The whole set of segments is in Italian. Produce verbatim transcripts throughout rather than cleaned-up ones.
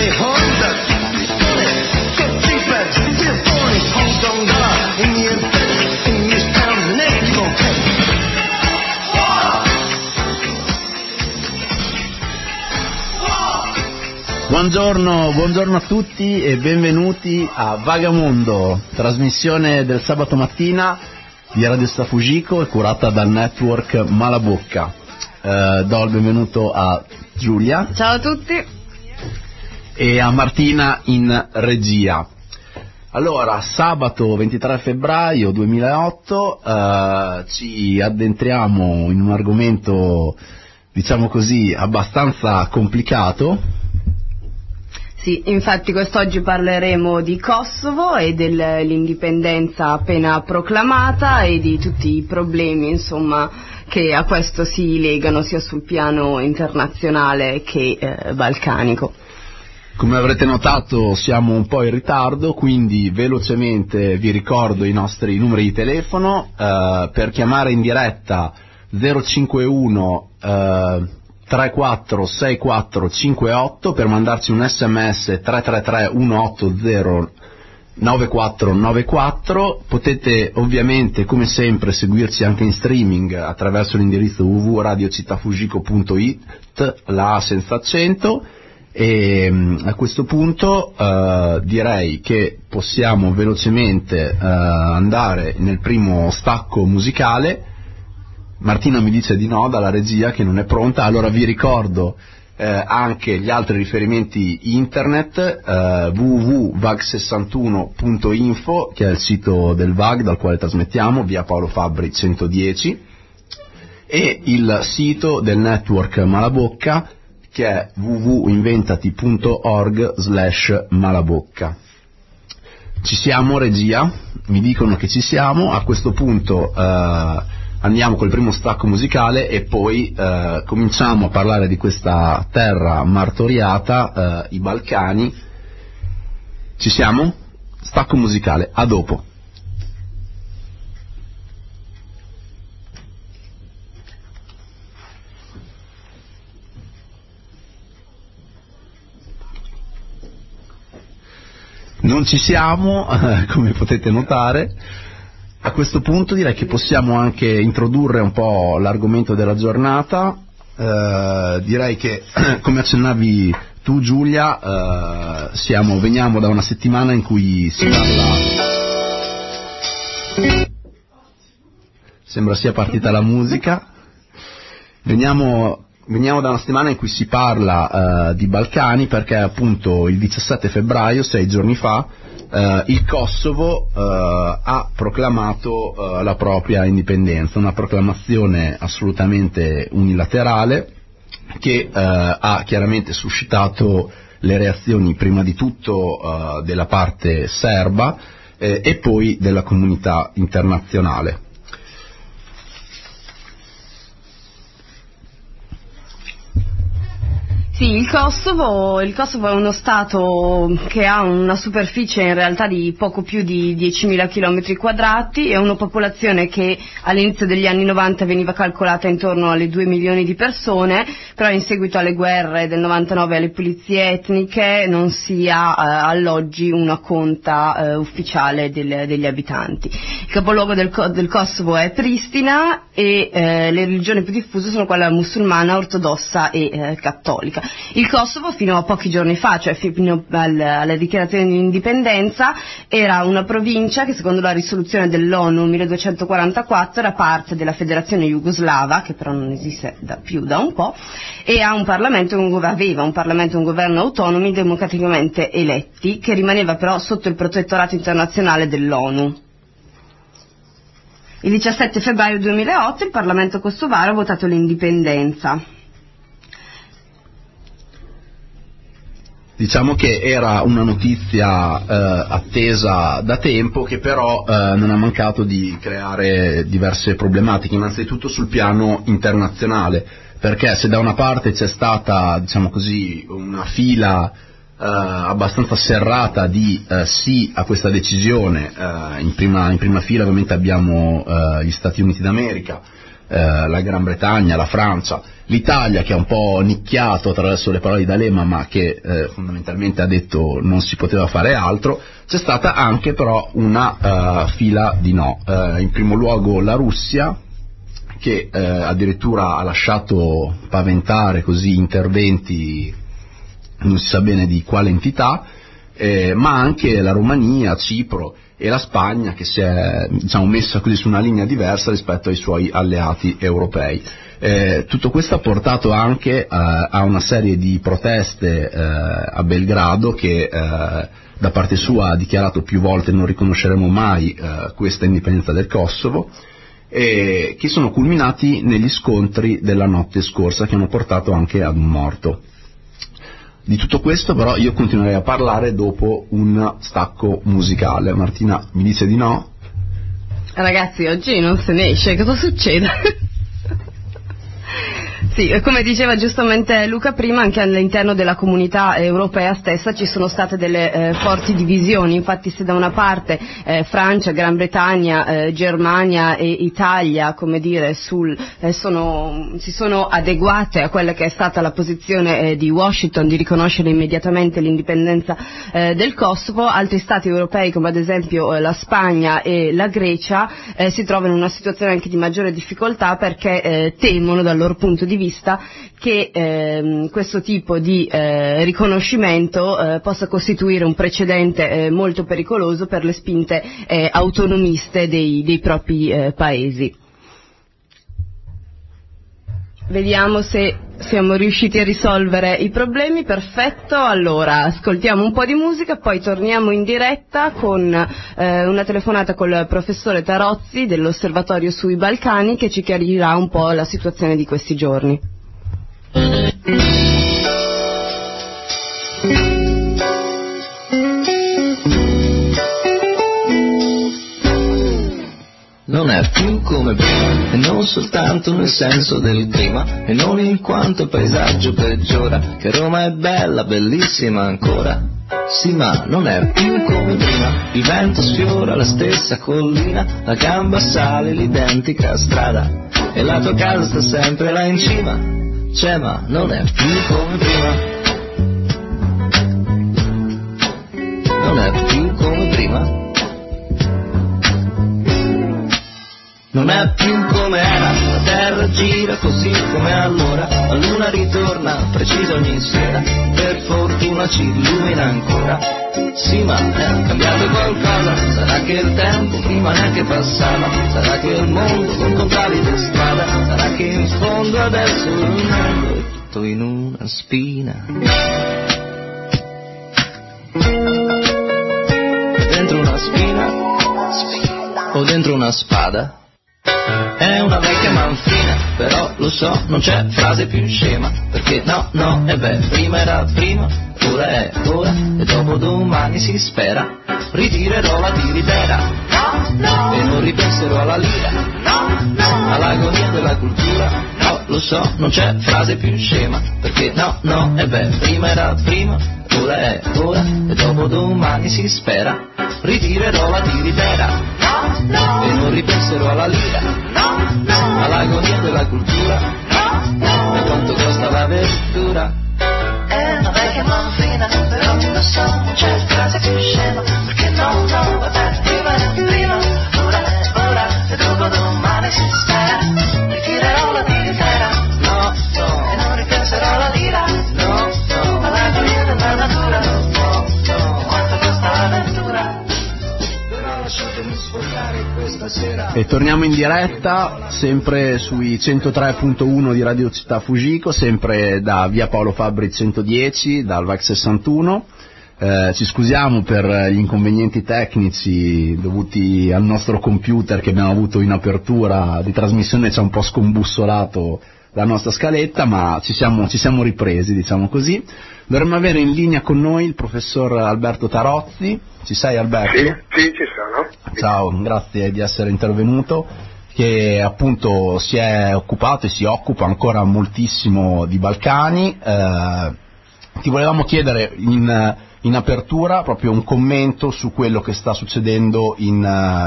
Buongiorno, buongiorno a tutti e benvenuti a Vagamondo, trasmissione del sabato mattina di Radio Sta Fujiko e curata dal network Malabocca. Eh, do il benvenuto a Giulia. Ciao a tutti. E a Martina in regia. Allora, sabato ventitré febbraio duemilaotto eh, ci addentriamo in un argomento, diciamo così, abbastanza complicato. Sì, infatti quest'oggi parleremo di Kosovo e dell'indipendenza appena proclamata e di tutti i problemi, insomma, che a questo si legano sia sul piano internazionale che eh, balcanico. Come avrete notato siamo un po' in ritardo, quindi velocemente vi ricordo i nostri numeri di telefono eh, per chiamare in diretta zero cinquantuno eh, tre quattro sei quattro cinque otto, per mandarci un sms tre tre tre uno otto zero nove quattro nove quattro. Potete ovviamente come sempre seguirci anche in streaming attraverso l'indirizzo w w w punto radio città fujiko punto it, la A senza accento. E a questo punto uh, direi che possiamo velocemente uh, andare nel primo stacco musicale. Martina mi dice di no dalla regia, che non è pronta, allora vi ricordo eh, anche gli altri riferimenti internet, eh, w w w punto vag sessantuno punto info, che è il sito del V A G dal quale trasmettiamo, via Paolo Fabbri centodieci, e il sito del network Malabocca, che è w w w punto inventati punto org slash malabocca. Ci siamo, regia? Mi dicono che ci siamo. A questo punto eh, andiamo col primo stacco musicale e poi eh, cominciamo a parlare di questa terra martoriata, eh, i Balcani. Ci siamo? Stacco musicale, a dopo. Non ci siamo, eh, come potete notare. A questo punto direi che possiamo anche introdurre un po' l'argomento della giornata. Eh, direi che, come accennavi tu Giulia, eh, siamo, veniamo da una settimana in cui si parla... Sembra sia partita la musica. Veniamo... Veniamo da una settimana in cui si parla uh, di Balcani, perché appunto il diciassette febbraio, sei giorni fa, uh, il Kosovo uh, ha proclamato uh, la propria indipendenza, una proclamazione assolutamente unilaterale che uh, ha chiaramente suscitato le reazioni prima di tutto uh, della parte serba eh, e poi della comunità internazionale. Sì, il Kosovo, il Kosovo è uno stato che ha una superficie in realtà di poco più di diecimila chilometri quadrati e una popolazione che all'inizio degli anni novanta veniva calcolata intorno alle due milioni di persone, però in seguito alle guerre del novantanove e alle pulizie etniche non si ha eh, all'oggi una conta eh, ufficiale del, degli abitanti. Il capoluogo del, del Kosovo è Pristina e eh, le religioni più diffuse sono quella musulmana, ortodossa e eh, cattolica. Il Kosovo fino a pochi giorni fa, cioè fino alla, alla dichiarazione di indipendenza, era una provincia che secondo la risoluzione dell'ONU milleduecentoquarantaquattro era parte della Federazione Jugoslava, che però non esiste da più da un po', e ha un Parlamento, un, aveva un Parlamento e un governo autonomi democraticamente eletti, che rimaneva però sotto il protettorato internazionale dell'ONU. Il diciassette febbraio duemilaotto il Parlamento kosovaro ha votato l'indipendenza. Diciamo che era una notizia eh, attesa da tempo, che però eh, non ha mancato di creare diverse problematiche, innanzitutto sul piano internazionale, perché se da una parte c'è stata, diciamo così, una fila eh, abbastanza serrata di eh, sì a questa decisione, eh, in, prima, in prima fila ovviamente abbiamo eh, gli Stati Uniti d'America, eh, la Gran Bretagna, la Francia, l'Italia che ha un po' nicchiato attraverso le parole di D'Alema, ma che eh, fondamentalmente ha detto non si poteva fare altro. C'è stata anche però una uh, fila di no, uh, in primo luogo la Russia, che eh, addirittura ha lasciato paventare così interventi non si sa bene di quale entità, eh, ma anche la Romania, Cipro e la Spagna, che si è, diciamo, messa così su una linea diversa rispetto ai suoi alleati europei. Eh, tutto questo ha portato anche eh, a una serie di proteste eh, a Belgrado, che eh, da parte sua ha dichiarato più volte non riconosceremo mai eh, questa indipendenza del Kosovo, e che sono culminati negli scontri della notte scorsa, che hanno portato anche ad un morto. Di tutto questo però io continuerei a parlare dopo un stacco musicale. Martina mi dice di no? Ragazzi, oggi non se ne esce, cosa succede? Sì, come diceva giustamente Luca prima, anche all'interno della comunità europea stessa ci sono state delle eh, forti divisioni. Infatti se da una parte eh, Francia, Gran Bretagna, eh, Germania e Italia, come dire, sul, eh, sono, si sono adeguate a quella che è stata la posizione eh, di Washington di riconoscere immediatamente l'indipendenza eh, del Kosovo, altri stati europei come ad esempio eh, la Spagna e la Grecia eh, si trovano in una situazione anche di maggiore difficoltà, perché eh, temono dal loro punto di vista che eh, questo tipo di eh, riconoscimento eh, possa costituire un precedente eh, molto pericoloso per le spinte eh, autonomiste dei, dei propri eh, paesi. Vediamo se siamo riusciti a risolvere i problemi. Perfetto, allora ascoltiamo un po' di musica, poi torniamo in diretta con eh, una telefonata col professore Tarozzi dell'Osservatorio sui Balcani, che ci chiarirà un po' la situazione di questi giorni. Non è più come prima, e non soltanto nel senso del clima, e non in quanto il paesaggio peggiora, che Roma è bella, bellissima ancora. Sì, ma non è più come prima, il vento sfiora la stessa collina, la gamba sale l'identica strada, e la tua casa sta sempre là in cima. C'è, ma non è più come prima. Non è più come prima. Non è più come era, la terra gira così come allora, la luna ritorna precisa ogni sera, per fortuna ci illumina ancora. Sì, ma è cambiato qualcosa, sarà che il tempo prima neanche passava, sarà che il mondo non contrari di strada, sarà che in fondo adesso il mondo è tutto in una spina. Dentro una spina, o dentro una spada. È una vecchia manfrina, però lo so, non c'è frase più scema, perché no, no, e beh, prima era prima, ora è ora, e dopo domani si spera, ritirerò la tiritera, no, no, e non ripenserò alla lira, no, no, all'agonia della cultura, no, lo so, non c'è frase più scema, perché no, no, e beh, prima era prima, ora è ora, e dopo domani si spera, ritirerò la tiritera, no, no, e non ripenserò alla lira, no, no, all'agonia della cultura, no, no, e quanto costa la verdura. È una vecchia manfrina, però lo so, non c'è frase più scema, perché no, no, vabbè, prima è prima, ora è ora, e dopo domani si spera, ritirerò la tiritera, no, no, e non ripenserò alla lira, no, no, all'agonia della natura, no, no, quanto costa l'avventura. Però lasciatemi sfogare questa sera. E torniamo in diretta, sempre sui centotré virgola uno di Radio Città Fujiko, sempre da via Paolo Fabbri centodieci, dal V A C sessantuno. Eh, ci scusiamo per gli inconvenienti tecnici dovuti al nostro computer che abbiamo avuto in apertura di trasmissione, ci ha un po' scombussolato la nostra scaletta, ma ci siamo, ci siamo ripresi, diciamo così. Dovremmo avere in linea con noi il professor Alberto Tarozzi. Ci sei, Alberto? Sì, sì, ci sono. Ciao, grazie di essere intervenuto, che appunto si è occupato e si occupa ancora moltissimo di Balcani. Eh, ti volevamo chiedere in, in apertura proprio un commento su quello che sta succedendo in,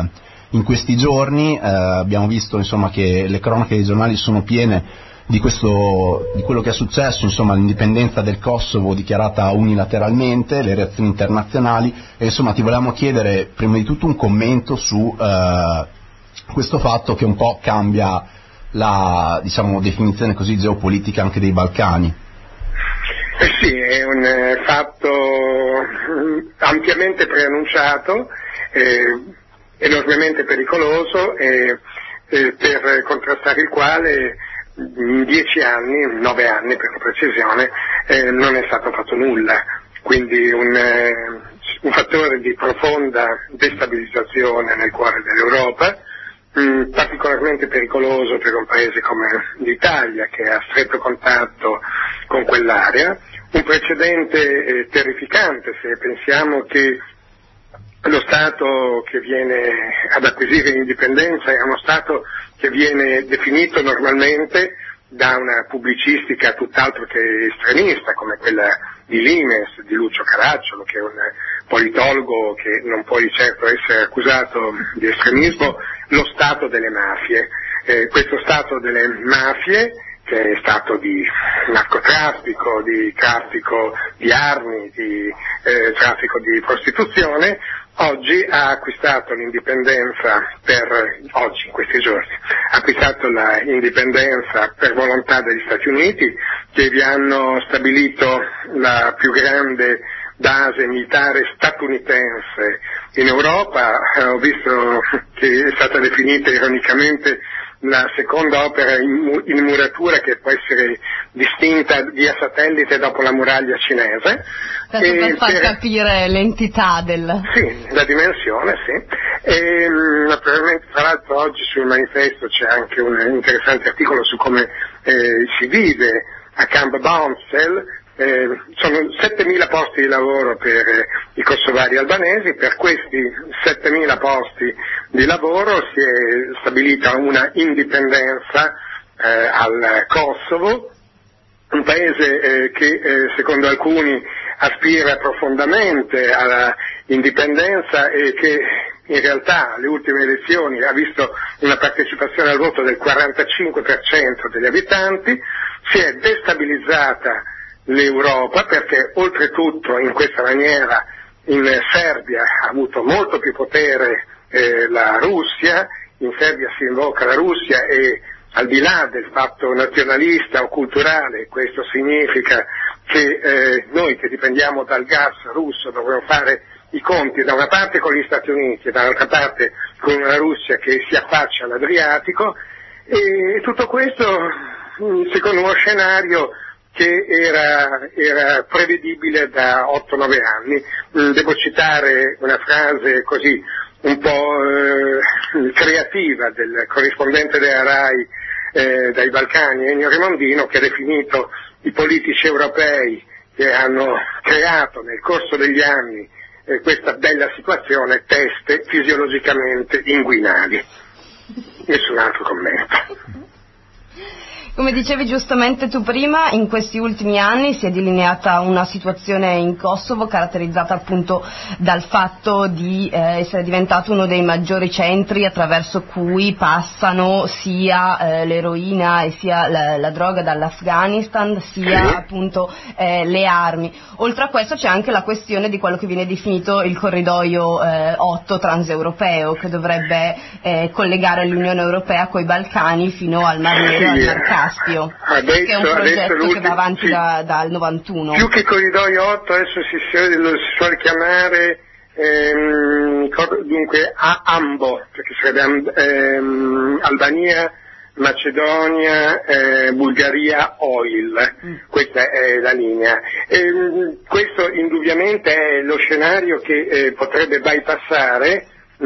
in questi giorni. Eh, abbiamo visto insomma che le cronache dei giornali sono piene di questo, di quello che è successo, insomma l'indipendenza del Kosovo dichiarata unilateralmente, le reazioni internazionali, e insomma ti volevamo chiedere prima di tutto un commento su eh, questo fatto che un po' cambia la, diciamo, definizione così geopolitica anche dei Balcani. Eh sì, è un eh, fatto ampiamente preannunciato, eh, enormemente pericoloso, e eh, per contrastare il quale in dieci anni, nove anni per la precisione, eh, non è stato fatto nulla, quindi un, eh, un fattore di profonda destabilizzazione nel cuore dell'Europa, mh, particolarmente pericoloso per un paese come l'Italia, che ha stretto contatto con quell'area, un precedente eh, terrificante se pensiamo che lo Stato che viene ad acquisire l'indipendenza è uno Stato che viene definito normalmente da una pubblicistica tutt'altro che estremista, come quella di Limes, di Lucio Caracciolo, che è un politologo che non può di certo essere accusato di estremismo, lo Stato delle mafie. Eh, questo Stato delle mafie, che è stato di narcotraffico, di traffico di armi, di eh, traffico di prostituzione, oggi ha acquistato l'indipendenza per, oggi in questi giorni, ha acquistato l'indipendenza per volontà degli Stati Uniti, che vi hanno stabilito la più grande base militare statunitense in Europa. Eh, ho visto che è stata definita ironicamente la seconda opera in, in muratura che può essere distinta via satellite dopo la muraglia cinese. Tanto per far per... capire l'entità del... Sì, la dimensione, sì. E, naturalmente, tra l'altro oggi sul manifesto c'è anche un interessante articolo su come eh, si vive a Camp Bounsel. Eh, sono settemila posti di lavoro per eh, i kosovari albanesi. Per questi settemila posti di lavoro si è stabilita una indipendenza eh, al Kosovo, un paese eh, che eh, secondo alcuni aspira profondamente alla indipendenza e che in realtà alle ultime elezioni ha visto una partecipazione al voto del quarantacinque per cento degli abitanti. Si è destabilizzata l'Europa perché oltretutto in questa maniera in Serbia ha avuto molto più potere eh, la Russia, in Serbia si invoca la Russia e al di là del fatto nazionalista o culturale, questo significa che eh, noi che dipendiamo dal gas russo dovremmo fare i conti da una parte con gli Stati Uniti e dall'altra parte con una Russia che si affaccia all'Adriatico, e tutto questo secondo uno scenario che era, era prevedibile da otto nove anni. Devo citare una frase così un po' eh, creativa del corrispondente della RAI eh, dai Balcani, Ennio Remondino, che ha definito i politici europei che hanno creato nel corso degli anni eh, questa bella situazione teste fisiologicamente inguinali. Nessun altro commento. Come dicevi giustamente tu prima, in questi ultimi anni si è delineata una situazione in Kosovo caratterizzata appunto dal fatto di eh, essere diventato uno dei maggiori centri attraverso cui passano sia eh, l'eroina e sia la, la droga dall'Afghanistan, sia appunto eh, le armi. Oltre a questo c'è anche la questione di quello che viene definito il corridoio eh, otto transeuropeo, che dovrebbe eh, collegare l'Unione Europea coi Balcani fino al Mar Nero e al Mar Caspio. Adesso, che è un progetto che va avanti sì, da, dal novantuno. Più che corridoio otto adesso si, lo si suole chiamare ehm, dunque a AMBO, perché sarebbe ehm, Albania, Macedonia, eh, Bulgaria, Oil. Mm. Questa è la linea. Ehm, questo indubbiamente è lo scenario che eh, potrebbe bypassare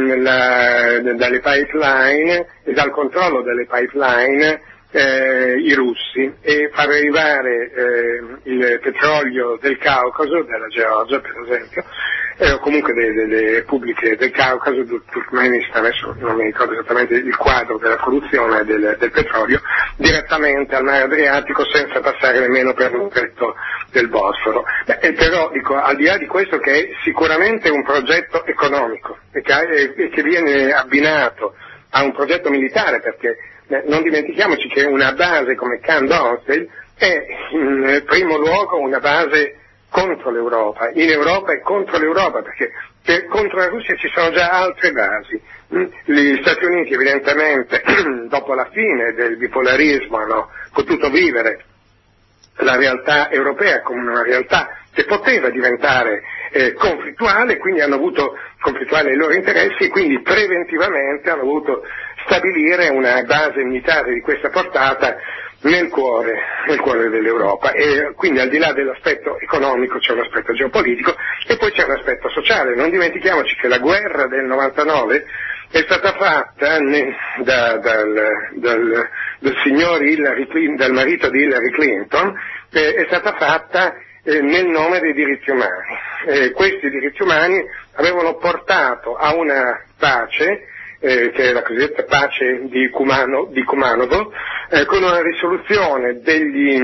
la, dalle pipeline e dal controllo delle pipeline Eh, i russi e far arrivare eh, il petrolio del Caucaso, della Georgia per esempio, eh, o comunque delle, delle repubbliche del Caucaso, del Turkmenistan, adesso non mi ricordo esattamente il quadro della produzione del, del petrolio, direttamente al mare Adriatico senza passare nemmeno per un stretto del Bosforo. Beh, e però dico, al di là di questo, che è sicuramente un progetto economico e che, e che viene abbinato a un progetto militare, perché eh, non dimentichiamoci che una base come Camp Donsdale è in primo luogo una base contro l'Europa, in Europa e contro l'Europa, perché per, contro la Russia ci sono già altre basi. Gli Stati Uniti evidentemente dopo la fine del bipolarismo hanno potuto vivere la realtà europea come una realtà che poteva diventare eh, conflittuale, quindi hanno avuto conflittuale i loro interessi e quindi preventivamente hanno voluto stabilire una base militare di questa portata nel cuore, nel cuore dell'Europa, e quindi al di là dell'aspetto economico c'è un aspetto geopolitico e poi c'è un aspetto sociale. Non dimentichiamoci che la guerra del novantanove è stata fatta ne, da, dal, dal, dal signor Hillary Clinton, dal marito di Hillary Clinton, eh, è stata fatta eh, nel nome dei diritti umani. Eh, questi diritti umani avevano portato a una pace, Eh, che è la cosiddetta pace di, Kumano, di Kumanovo, eh, con una risoluzione degli,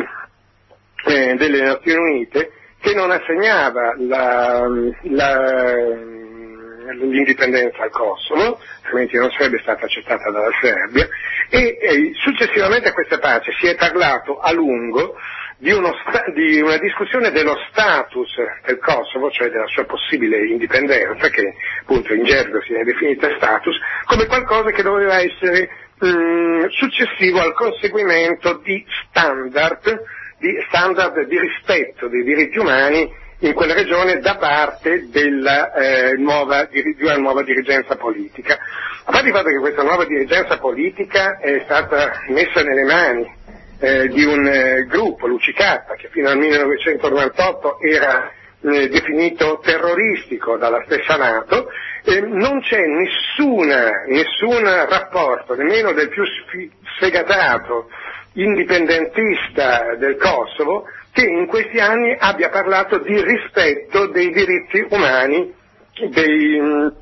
eh, delle Nazioni Unite che non assegnava la, la, l'indipendenza al Kosovo, altrimenti non sarebbe stata accettata dalla Serbia, e, e successivamente a questa pace si è parlato a lungo Di, uno sta- di una discussione dello status del Kosovo, cioè della sua possibile indipendenza, che appunto in gergo si è definita status, come qualcosa che doveva essere mh, successivo al conseguimento di standard, di standard di rispetto dei diritti umani in quella regione da parte della, eh, nuova, di, di una nuova dirigenza politica. A parte il fatto che questa nuova dirigenza politica è stata messa nelle mani Eh, di un eh, gruppo, l'U C K, che fino al millenovecentonovantotto era eh, definito terroristico dalla stessa NATO, eh, non c'è nessuna, nessun rapporto, nemmeno del più sfegatato indipendentista del Kosovo, che in questi anni abbia parlato di rispetto dei diritti umani dei,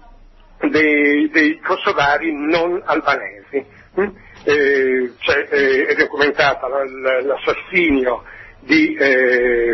dei, dei kosovari non albanesi. Mm? Eh, cioè, eh, è documentata l'assassinio di eh,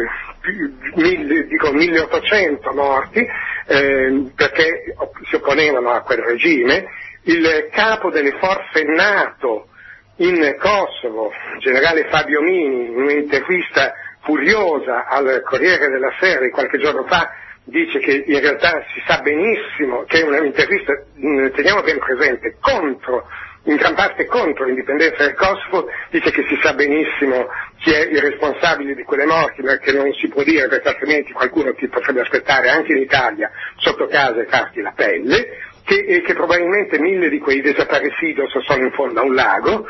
mille, dico, milleottocento morti eh, perché si opponevano a quel regime. Il capo delle forze NATO in Kosovo, generale Fabio Mini, in un'intervista furiosa al Corriere della Sera qualche giorno fa, dice che in realtà si sa benissimo, che è un'intervista, teniamo ben presente, contro in gran parte contro l'indipendenza del Kosovo, dice che si sa benissimo chi è il responsabile di quelle morti, ma che non si può dire, perché altrimenti qualcuno ti potrebbe aspettare anche in Italia sotto casa e farti la pelle, che, e che probabilmente mille di quei desaparecidos sono in fondo a un lago.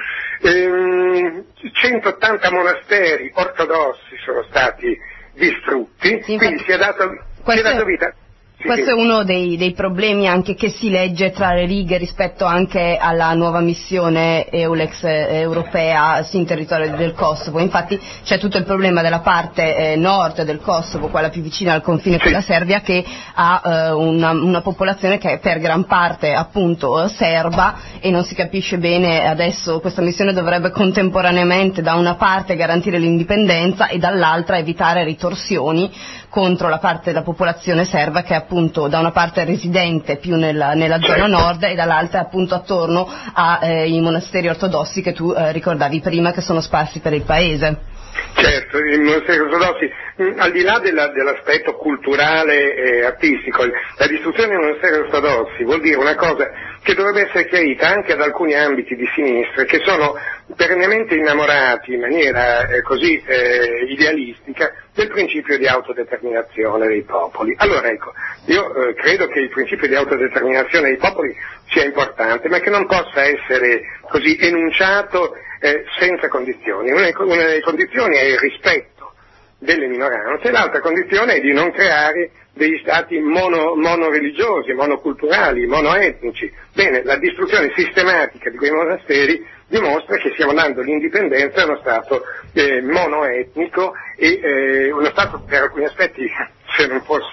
Ehm, centottanta monasteri ortodossi sono stati distrutti, sì, quindi si è dato, si è dato vita. Questo è uno dei, dei problemi anche che si legge tra le righe rispetto anche alla nuova missione Eulex europea in territorio del Kosovo. Infatti c'è tutto il problema della parte eh, nord del Kosovo, quella più vicina al confine con la Serbia, che ha eh, una, una popolazione che è per gran parte appunto serba, e non si capisce bene adesso. Questa missione dovrebbe contemporaneamente da una parte garantire l'indipendenza e dall'altra evitare ritorsioni contro la parte della popolazione serba, che è appunto da una parte residente più nella, nella zona nord e dall'altra appunto attorno ai eh, monasteri ortodossi che tu eh, ricordavi prima, che sono sparsi per il paese. Certo, i monasteri ortodossi, mh, al di là della, dell'aspetto culturale e artistico, la distruzione dei monasteri ortodossi vuol dire una cosa che dovrebbe essere chiarita anche ad alcuni ambiti di sinistra, che sono perennemente innamorati in maniera eh, così eh, idealistica del principio di autodeterminazione dei popoli. Allora ecco, io eh, credo che il principio di autodeterminazione dei popoli sia importante, ma che non possa essere così enunciato eh, senza condizioni. Una, una delle condizioni è il rispetto delle minoranze, l'altra condizione è di non creare degli stati mono, monoreligiosi, monoculturali, monoetnici. Bene, la distruzione sistematica di quei monasteri dimostra che stiamo dando l'indipendenza a uno stato eh, monoetnico e eh, uno stato per alcuni aspetti, se non fosse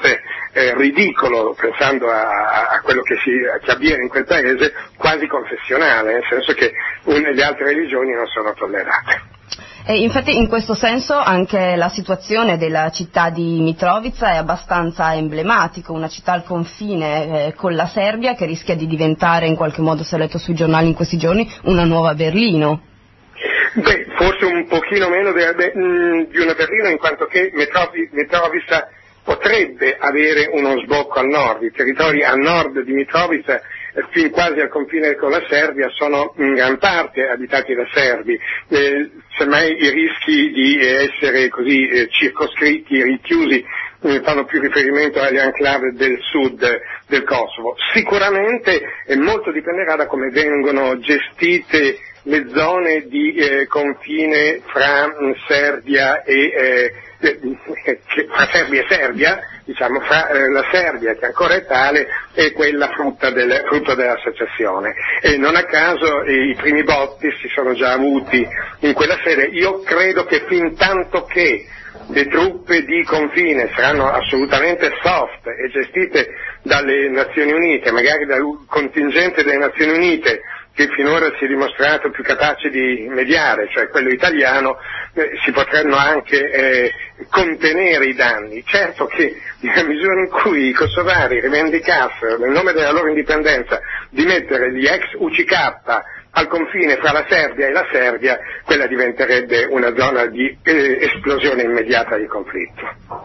eh, ridicolo, pensando a, a quello che, si, che avviene in quel paese, quasi confessionale, nel senso che une, le altre religioni non sono tollerate. E infatti in questo senso anche la situazione della città di Mitrovica è abbastanza emblematica, una città al confine eh, con la Serbia che rischia di diventare, in qualche modo si è letto sui giornali in questi giorni, una nuova Berlino. Beh, forse un pochino meno de, de, di una Berlino, in quanto che Mitrovica potrebbe avere uno sbocco al nord. I territori a nord di Mitrovica, fin quasi al confine con la Serbia, sono in gran parte abitati da serbi, eh, semmai i rischi di essere così eh, circoscritti, richiusi, eh, fanno più riferimento agli enclave del sud del Kosovo. Sicuramente eh, molto dipenderà da come vengono gestite le zone di eh, confine fra mh, Serbia e eh, fra Serbia e Serbia, diciamo fra eh, la Serbia, che ancora è tale, e quella frutta, del, frutta della secessione. E non a caso eh, i primi botti si sono già avuti in quella sede. Io credo che fin tanto che le truppe di confine saranno assolutamente soft e gestite dalle Nazioni Unite, magari dal contingente delle Nazioni Unite, che finora si è dimostrato più capace di mediare, cioè quello italiano, eh, si potranno anche eh, contenere i danni. Certo che nella misura in cui i kosovari rivendicassero, nel nome della loro indipendenza, di mettere gli ex U C K al confine fra la Serbia e la Serbia, quella diventerebbe una zona di eh, esplosione immediata di conflitto.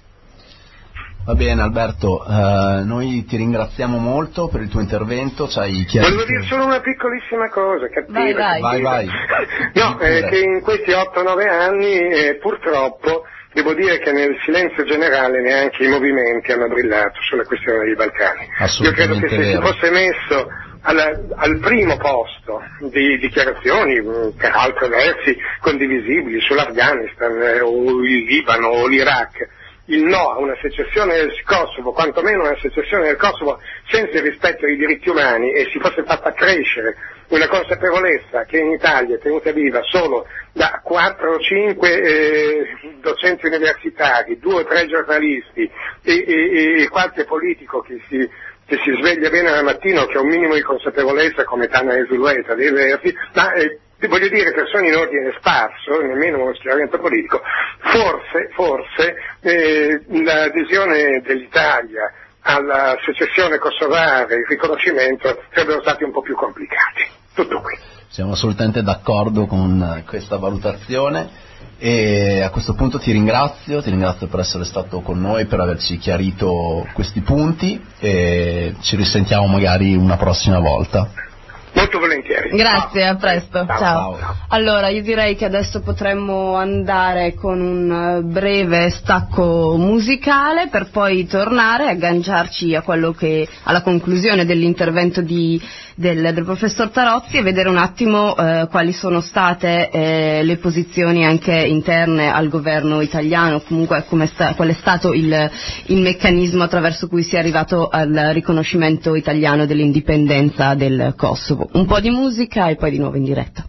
Va bene Alberto, eh, noi ti ringraziamo molto per il tuo intervento, ci hai chiarito... Volevo dire solo una piccolissima cosa, cattiva. Vai, vai. Vai, vai. No, eh, che in questi otto nove anni eh, purtroppo devo dire che nel silenzio generale neanche i movimenti hanno brillato sulla questione dei Balcani. Io credo che se si fosse messo alla, al primo posto di dichiarazioni, per altri versi condivisibili, sull'Afghanistan eh, o il Libano o l'Iraq, il no a una secessione del Kosovo, quantomeno una secessione del Kosovo senza il rispetto dei diritti umani, e si fosse fatta crescere una consapevolezza che in Italia è tenuta viva solo da quattro o cinque eh, docenti universitari, due o tre giornalisti e, e, e qualche politico che si, che si sveglia bene la mattina o che ha un minimo di consapevolezza come Tana Esuleta dei Verdi, ma eh, voglio dire persone in ordine sparso, nemmeno uno schieramento politico, forse, forse eh, l'adesione dell'Italia alla secessione kosovare, il riconoscimento, sarebbero stati un po' più complicati. Tutto qui. Siamo assolutamente d'accordo con questa valutazione e a questo punto ti ringrazio, ti ringrazio per essere stato con noi, per averci chiarito questi punti e ci risentiamo magari una prossima volta. Molto volentieri. Grazie, a presto. Ciao. Ciao. Ciao. Allora, io direi che adesso potremmo andare con un breve stacco musicale per poi tornare e agganciarci a quello che alla conclusione dell'intervento di, del, del professor Tarozzi e vedere un attimo eh, quali sono state eh, le posizioni anche interne al governo italiano, comunque come sta, qual è stato il, il meccanismo attraverso cui si è arrivato al riconoscimento italiano dell'indipendenza del Kosovo. Un po' di musica e poi di nuovo in diretta.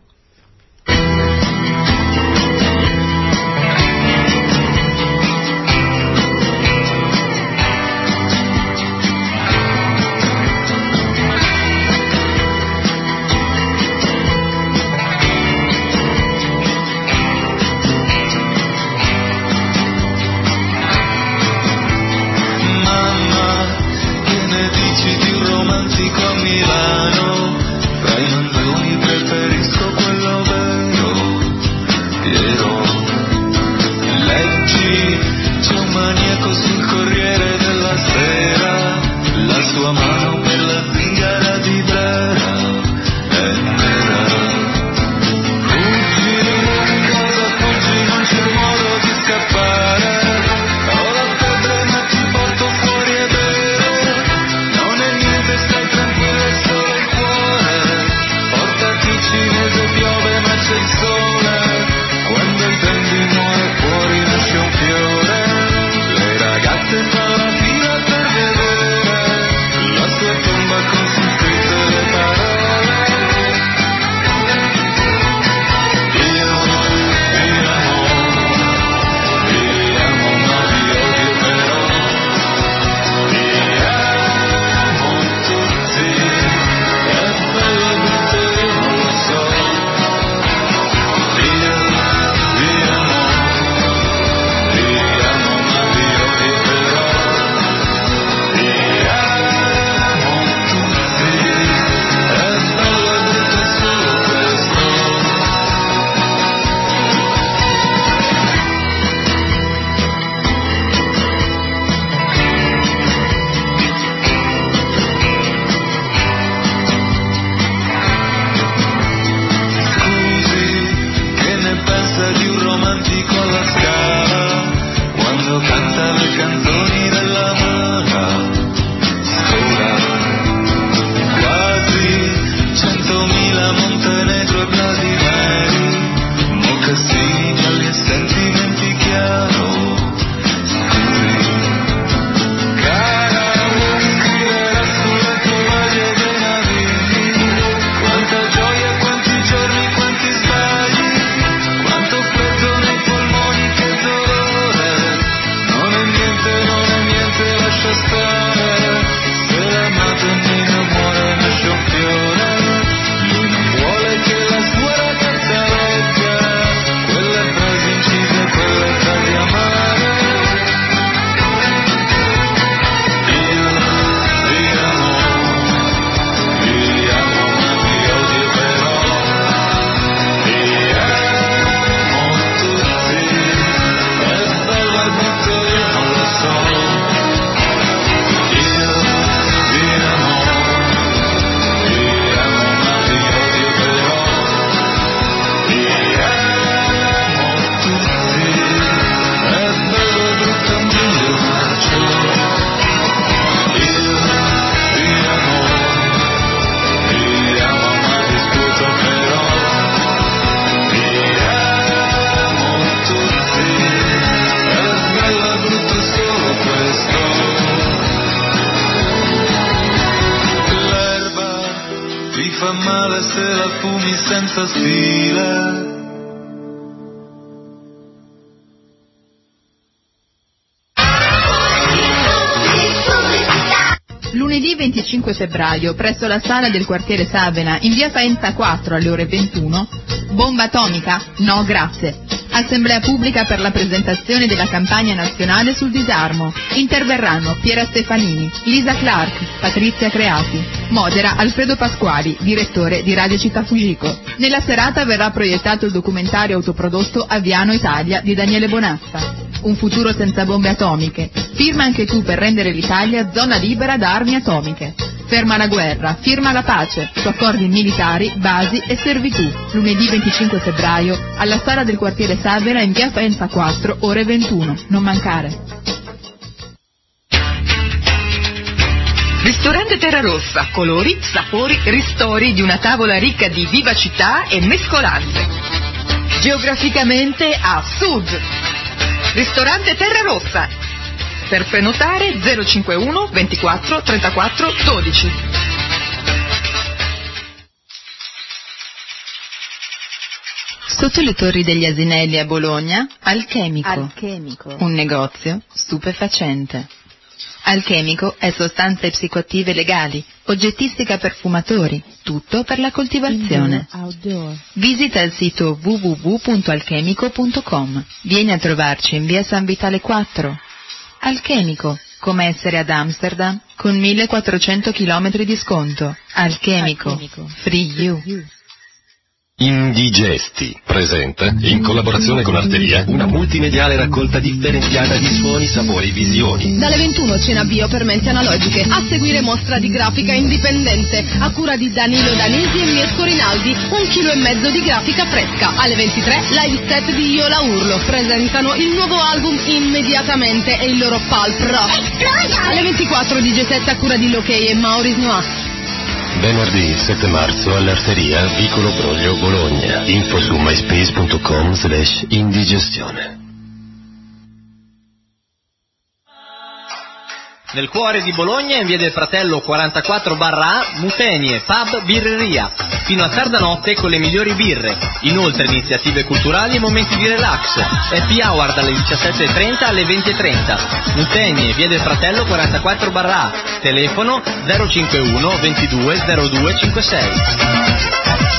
Mamma, che ne dici di un romantico a Milano? Tra i manzoni preferisco male se la fumi senza stile. Lunedì venticinque febbraio, presso la sala del quartiere Savena, in via Faenza quattro alle ore ventuno, bomba atomica? No, grazie. Assemblea pubblica per la presentazione della campagna nazionale sul disarmo. Interverranno Piera Stefanini, Lisa Clark, Patrizia Creati. Modera Alfredo Pasquali, direttore di Radio Città Fujiko. Nella serata verrà proiettato il documentario autoprodotto Aviano Italia di Daniele Bonazza. Un futuro senza bombe atomiche. Firma anche tu per rendere l'Italia zona libera da armi atomiche. Ferma la guerra, firma la pace, su accordi militari, basi e servitù. Lunedì venticinque febbraio, alla sala del quartiere Savera in via Faenza quattro, ore ventuno. Non mancare. Ristorante Terra Rossa, colori, sapori, ristori di una tavola ricca di vivacità e mescolanze. Geograficamente a sud. Ristorante Terra Rossa. Per prenotare zero cinquantuno ventiquattro trentaquattro dodici. Sotto le torri degli Asinelli a Bologna, Alchemico. Alchemico. Un negozio stupefacente. Alchemico è sostanze psicoattive legali, oggettistica per fumatori, tutto per la coltivazione. Outdoor. Visita il sito w w w punto alchemico punto com. Vieni a trovarci in via San Vitale quattro. Alchemico, come essere ad Amsterdam, con millequattrocento chilometri di sconto. Alchemico, Alchemico. Free You. Indigesti presenta, in collaborazione con Arteria, una multimediale raccolta differenziata di suoni, sapori, visioni. Dalle ventuno cena bio per menti analogiche. A seguire mostra di grafica indipendente a cura di Danilo Danesi e Mirko Rinaldi. Un chilo e mezzo di grafica fresca. Alle ventitré live set di Io la Urlo. Presentano il nuovo album immediatamente e il loro Pulp Rock. Alle ventiquattro D J set a cura di Lokey e Maurice Noah. Venerdì sette marzo all'Arteria, Vicolo Broglio, Bologna. Info su myspace punto com slash indigestione. Nel cuore di Bologna, in via del Fratello quarantaquattro barra A, Mutenie, pub, birreria. Fino a tarda notte con le migliori birre. Inoltre iniziative culturali e momenti di relax. Happy hour dalle diciassette e trenta alle venti e trenta. Mutenie, via del Fratello quarantaquattro barra A. Telefono zero cinquantuno ventidue zero due cinquantasei.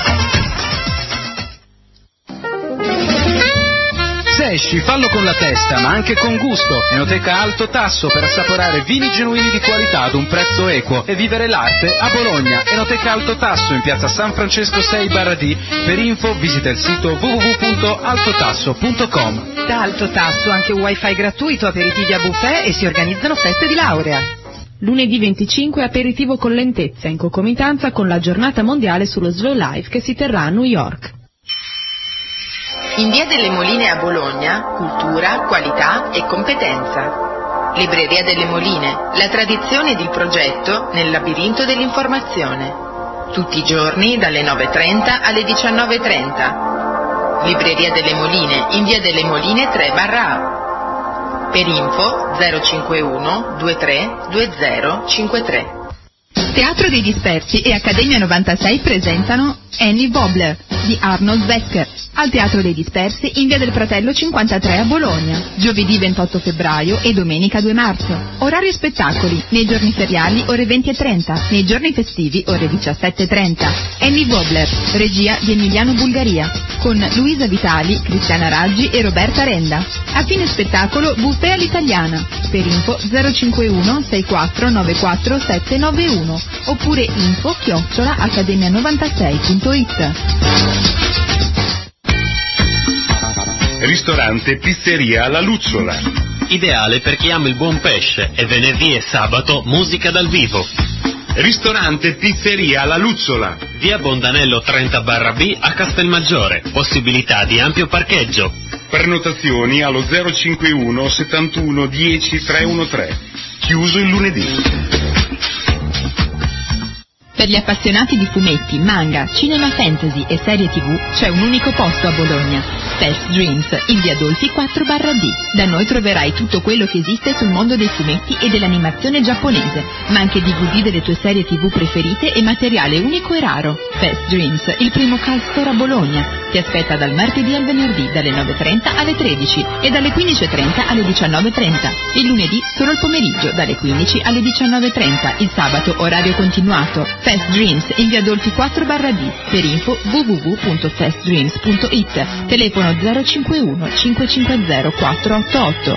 Se esci, fallo con la testa, ma anche con gusto. Enoteca Alto Tasso per assaporare vini genuini di qualità ad un prezzo equo e vivere l'arte a Bologna. Enoteca Alto Tasso in piazza San Francesco sei barra D. Per info visita il sito w w w punto altotasso punto com. Da Alto Tasso anche wifi gratuito, aperitivi a buffet e si organizzano feste di laurea. Lunedì venticinque aperitivo con lentezza in concomitanza con la giornata mondiale sullo slow life che si terrà a New York. In via delle Moline a Bologna, cultura, qualità e competenza. Libreria delle Moline, la tradizione ed il progetto nel labirinto dell'informazione. Tutti i giorni dalle nove e trenta alle diciannove e trenta. Libreria delle Moline, in via delle Moline tre barra A. Per info zero cinquantuno ventitré venti cinquantatré. Teatro dei Dispersi e Accademia novantasei presentano Annie Wobler di Arnold Becker al Teatro dei Dispersi in via del Fratello cinquantatré a Bologna, giovedì ventotto febbraio e domenica due marzo. Orario spettacoli, nei giorni feriali ore venti e trenta, nei giorni festivi ore diciassette e trenta. Annie Wobler, regia di Emiliano Bulgaria, con Luisa Vitali, Cristiana Raggi e Roberta Renda. A fine spettacolo buffet all'italiana. Per info zero cinquantuno sessantaquattro novantaquattro settecentonovantuno oppure info chiocciola accademia novantasei punto it. Ristorante Pizzeria La Lucciola. Ideale per chi ama il buon pesce e venerdì e sabato musica dal vivo. Ristorante Pizzeria La Lucciola. Via Bondanello trenta barra B a Castelmaggiore. Possibilità di ampio parcheggio. Prenotazioni allo zero cinquantuno settantuno dieci trecentotredici. Chiuso il lunedì. Per gli appassionati di fumetti, manga, cinema fantasy e serie tivù c'è un unico posto a Bologna. Fast Dreams, in via Dolfi quattro barra D. Da noi troverai tutto quello che esiste sul mondo dei fumetti e dell'animazione giapponese, ma anche D V D delle tue serie tivù preferite e materiale unico e raro. Fast Dreams, il primo cult store a Bologna. Ti aspetta dal martedì al venerdì, dalle nove e trenta alle tredici e dalle quindici e trenta alle diciannove e trenta. Il lunedì solo il pomeriggio, dalle quindici alle diciannove e trenta. Il sabato orario continuato. Fast Dreams, in via Dolfi quattro barra D. Per info w w w punto fast dreams punto i t. Telefono zero cinquantuno cinquecento quattro otto otto.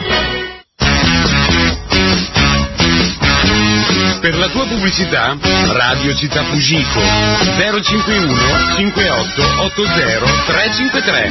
Per la tua pubblicità, Radio Città Fugico zero cinquantuno cinquantotto ottanta trecentocinquantatré.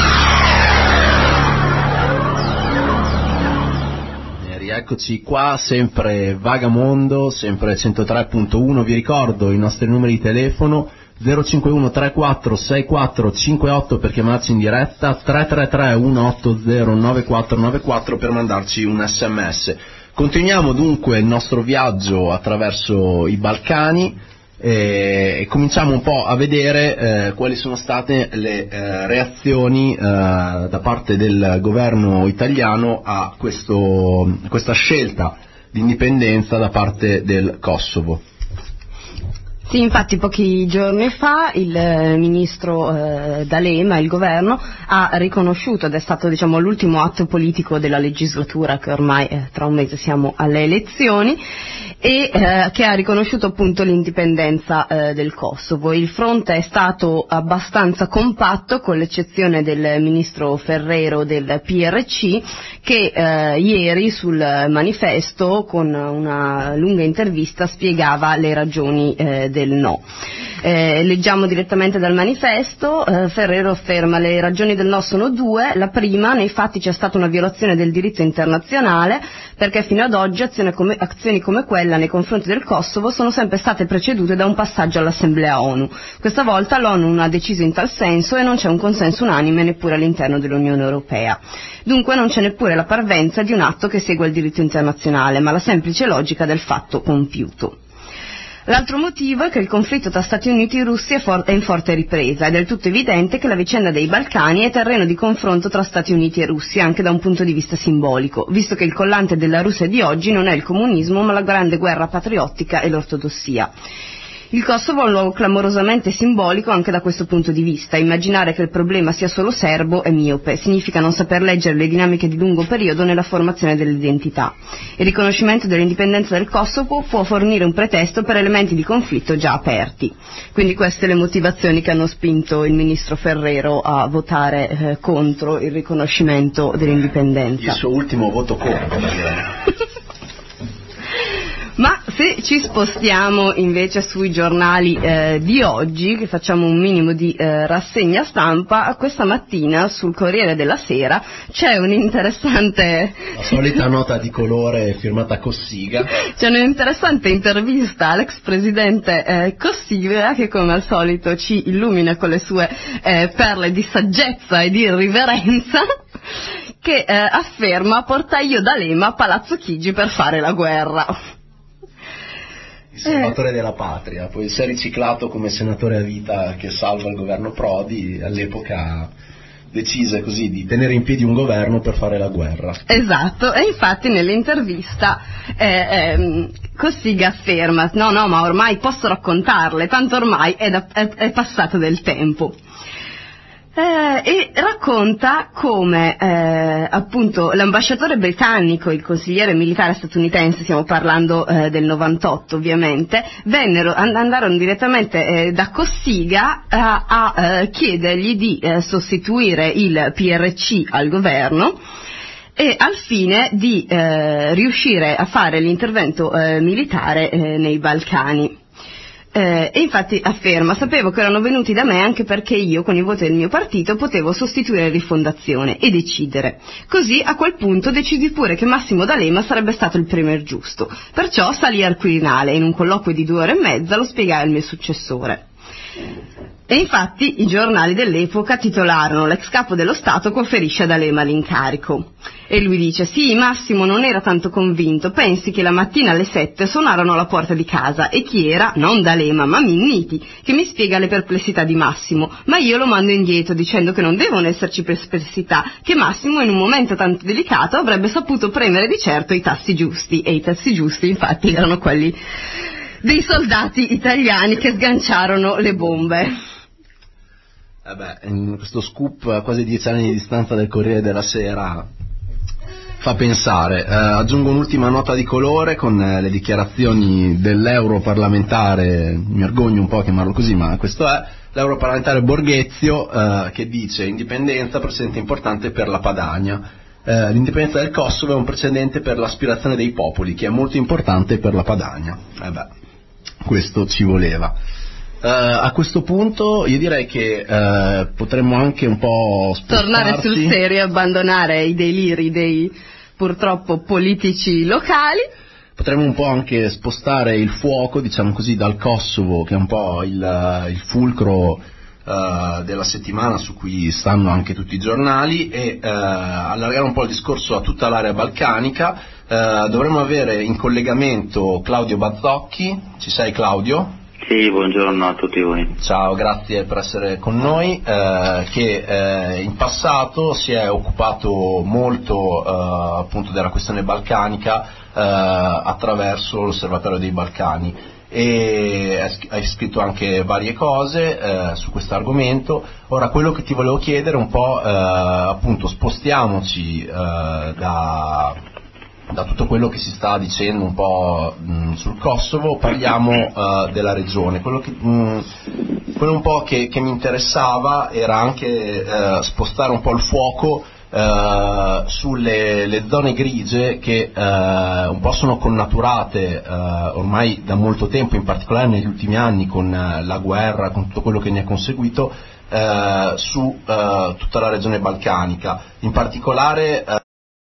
Eccoci qua, sempre Vagamondo, sempre centotré punto uno. Vi ricordo i nostri numeri di telefono: zero cinquantuno trentaquattro sessantaquattro cinquantotto per chiamarci in diretta, tre tre tre uno otto zero nove quattro nove quattro per mandarci un sms. Continuiamo dunque il nostro viaggio attraverso i Balcani e, e cominciamo un po' a vedere eh, quali sono state le eh, reazioni eh, da parte del governo italiano a questo, questa scelta di indipendenza da parte del Kosovo. Sì, infatti pochi giorni fa il eh, ministro eh, D'Alema, il governo, ha riconosciuto, ed è stato diciamo l'ultimo atto politico della legislatura, che ormai eh, tra un mese siamo alle elezioni, e eh, che ha riconosciuto appunto l'indipendenza eh, del Kosovo. Il fronte è stato abbastanza compatto, con l'eccezione del ministro Ferrero del P R C, che eh, ieri sul manifesto, con una lunga intervista, spiegava le ragioni eh, del no. Eh, leggiamo direttamente dal manifesto. eh, Ferrero afferma: le ragioni del no sono due. La prima: nei fatti c'è stata una violazione del diritto internazionale, perché fino ad oggi azioni come, azioni come quella nei confronti del Kosovo sono sempre state precedute da un passaggio all'Assemblea ONU. Questa volta l'ONU non ha deciso in tal senso e non c'è un consenso unanime neppure all'interno dell'Unione Europea. Dunque non c'è neppure la parvenza di un atto che segua il diritto internazionale, ma la semplice logica del fatto compiuto. L'altro motivo è che il conflitto tra Stati Uniti e Russia è, for- è in forte ripresa, ed è del tutto evidente che la vicenda dei Balcani è terreno di confronto tra Stati Uniti e Russia, anche da un punto di vista simbolico, visto che il collante della Russia di oggi non è il comunismo, ma la grande guerra patriottica e l'ortodossia. Il Kosovo è un luogo clamorosamente simbolico anche da questo punto di vista. Immaginare che il problema sia solo serbo è miope, significa non saper leggere le dinamiche di lungo periodo nella formazione dell'identità. Il riconoscimento dell'indipendenza del Kosovo può fornire un pretesto per elementi di conflitto già aperti. Quindi queste le motivazioni che hanno spinto il ministro Ferrero a votare eh, contro il riconoscimento dell'indipendenza. Il suo ultimo voto contro, direi. Ma se ci spostiamo invece sui giornali eh, di oggi, che facciamo un minimo di eh, rassegna stampa, questa mattina sul Corriere della Sera c'è un'interessante... La solita nota di colore firmata Cossiga. C'è un'interessante intervista all'ex presidente eh, Cossiga, che come al solito ci illumina con le sue eh, perle di saggezza e di irriverenza, che eh, afferma: portai io D'Alema a Palazzo Chigi per fare la guerra. Il salvatore eh. della patria, poi si è riciclato come senatore a vita che salva il governo Prodi. All'epoca decise così di tenere in piedi un governo per fare la guerra. Esatto, e infatti nell'intervista eh, eh, Cossiga afferma: no no ma ormai posso raccontarle, tanto ormai è, da, è, è passato del tempo. Eh, e racconta come eh, appunto l'ambasciatore britannico e il consigliere militare statunitense, stiamo parlando eh, del novantotto ovviamente, vennero, andarono direttamente eh, da Cossiga a, a eh, chiedergli di eh, sostituire il P R C al governo, e al fine di eh, riuscire a fare l'intervento eh, militare eh, nei Balcani. Eh, e infatti afferma: sapevo che erano venuti da me anche perché io, con i voti del mio partito, potevo sostituire Rifondazione e decidere. Così a quel punto decisi pure che Massimo D'Alema sarebbe stato il premier giusto. Perciò salì al Quirinale e in un colloquio di due ore e mezza lo spiegai al mio successore. E infatti i giornali dell'epoca titolarono "L'ex capo dello Stato conferisce ad D'Alema l'incarico". E lui dice: sì, Massimo non era tanto convinto, pensi che la mattina alle sette suonarono alla porta di casa e chi era? Non D'Alema ma Minniti, che mi spiega le perplessità di Massimo, ma io lo mando indietro dicendo che non devono esserci perplessità, che Massimo in un momento tanto delicato avrebbe saputo premere di certo i tasti giusti, e i tasti giusti infatti erano quelli dei soldati italiani che sganciarono le bombe. Eh beh, in questo scoop a quasi dieci anni di distanza del Corriere della Sera fa pensare. Eh, aggiungo un'ultima nota di colore con eh, le dichiarazioni dell'europarlamentare, mi vergogno un po' a chiamarlo così, ma questo è, l'europarlamentare Borghezio, eh, che dice: indipendenza, precedente importante per la Padania. Eh, l'indipendenza del Kosovo è un precedente per l'aspirazione dei popoli, che è molto importante per la Padania. Eh beh, questo ci voleva. Uh, a questo punto io direi che uh, potremmo anche un po' spostarci, tornare sul serio e abbandonare i deliri dei purtroppo politici locali. Potremmo un po' anche spostare il fuoco, diciamo così, dal Kosovo, che è un po' il, il fulcro uh, della settimana su cui stanno anche tutti i giornali, e uh, allargare un po' il discorso a tutta l'area balcanica. Uh, dovremmo avere in collegamento Claudio Bazzocchi. Ci sei, Claudio? Sì, buongiorno a tutti voi. Ciao, grazie per essere con noi, eh, che eh, in passato si è occupato molto eh, appunto della questione balcanica eh, attraverso l'Osservatorio dei Balcani, e hai scritto anche varie cose eh, su questo argomento. Ora, quello che ti volevo chiedere un po', eh, appunto, spostiamoci eh, da... da tutto quello che si sta dicendo un po' mh, sul Kosovo, parliamo uh, della regione. Quello, che, mh, quello un po' che, che mi interessava era anche uh, spostare un po' il fuoco uh, sulle le zone grigie che uh, un po' sono connaturate uh, ormai da molto tempo, in particolare negli ultimi anni con uh, la guerra, con tutto quello che ne è conseguito uh, su uh, tutta la regione balcanica. In particolare uh,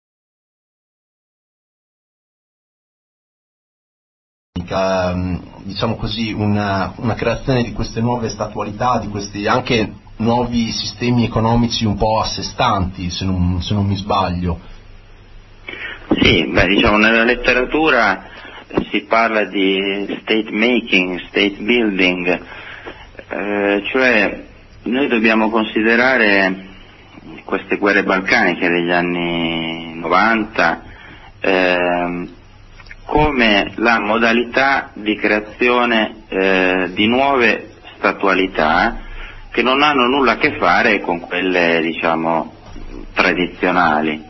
diciamo così una, una creazione di queste nuove statualità, di questi anche nuovi sistemi economici un po' a sé stanti, se non, se non mi sbaglio. Sì, beh, diciamo nella letteratura si parla di state making, state building, eh, cioè noi dobbiamo considerare queste guerre balcaniche degli anni novanta eh, come la modalità di creazione eh, di nuove statualità che non hanno nulla a che fare con quelle, diciamo, tradizionali,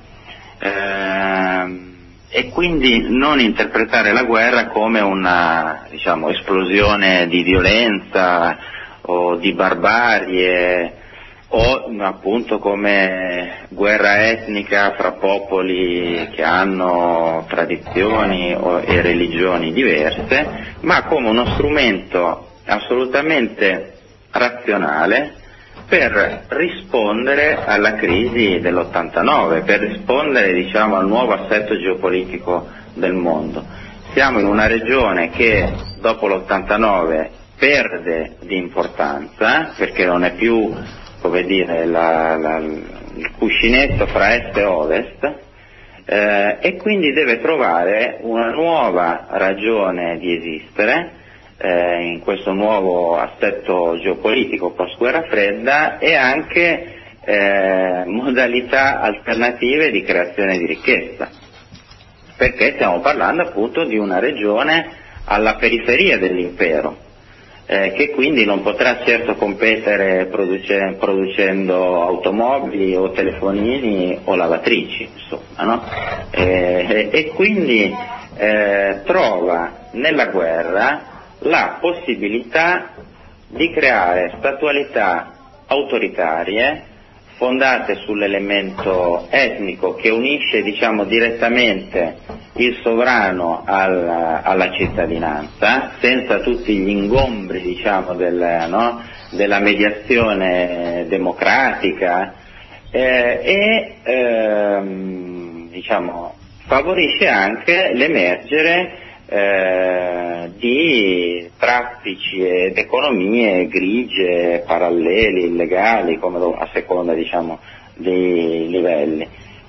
eh, e quindi non interpretare la guerra come una, diciamo, esplosione di violenza o di barbarie, o appunto come guerra etnica fra popoli che hanno tradizioni e religioni diverse, ma come uno strumento assolutamente razionale per rispondere alla crisi dell'ottantanove, per rispondere, diciamo, al nuovo assetto geopolitico del mondo. Siamo in una regione che dopo l'ottantanove perde di importanza, perché non è più, come dire, la, la, il cuscinetto fra est e ovest, eh, e quindi deve trovare una nuova ragione di esistere eh, in questo nuovo assetto geopolitico post guerra fredda, e anche eh, modalità alternative di creazione di ricchezza, perché stiamo parlando appunto di una regione alla periferia dell'impero, Eh, che quindi non potrà certo competere produce, producendo automobili o telefonini o lavatrici, insomma, no? Eh, e quindi eh, trova nella guerra la possibilità di creare statualità autoritarie fondate sull'elemento etnico che unisce, diciamo, direttamente il sovrano al, alla cittadinanza, senza tutti gli ingombri, diciamo, del, no, della mediazione democratica, eh, e ehm, diciamo, favorisce anche l'emergere eh, di traffici ed economie grigie, paralleli, illegali, come lo, a seconda diciamo dei livelli.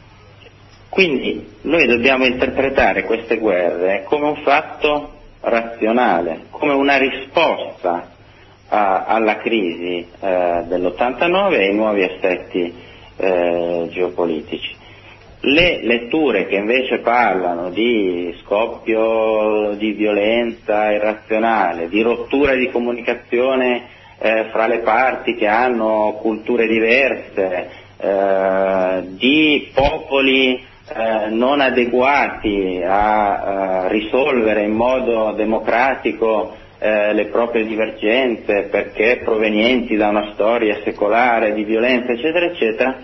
Quindi noi dobbiamo interpretare queste guerre come un fatto razionale, come una risposta a, alla crisi eh, dell'ottantanove e ai nuovi assetti eh, geopolitici. Le letture che invece parlano di scoppio di violenza irrazionale, di rottura di comunicazione eh, fra le parti che hanno culture diverse, eh, di popoli eh, non adeguati a, a risolvere in modo democratico eh, le proprie divergenze perché provenienti da una storia secolare di violenza, eccetera, eccetera,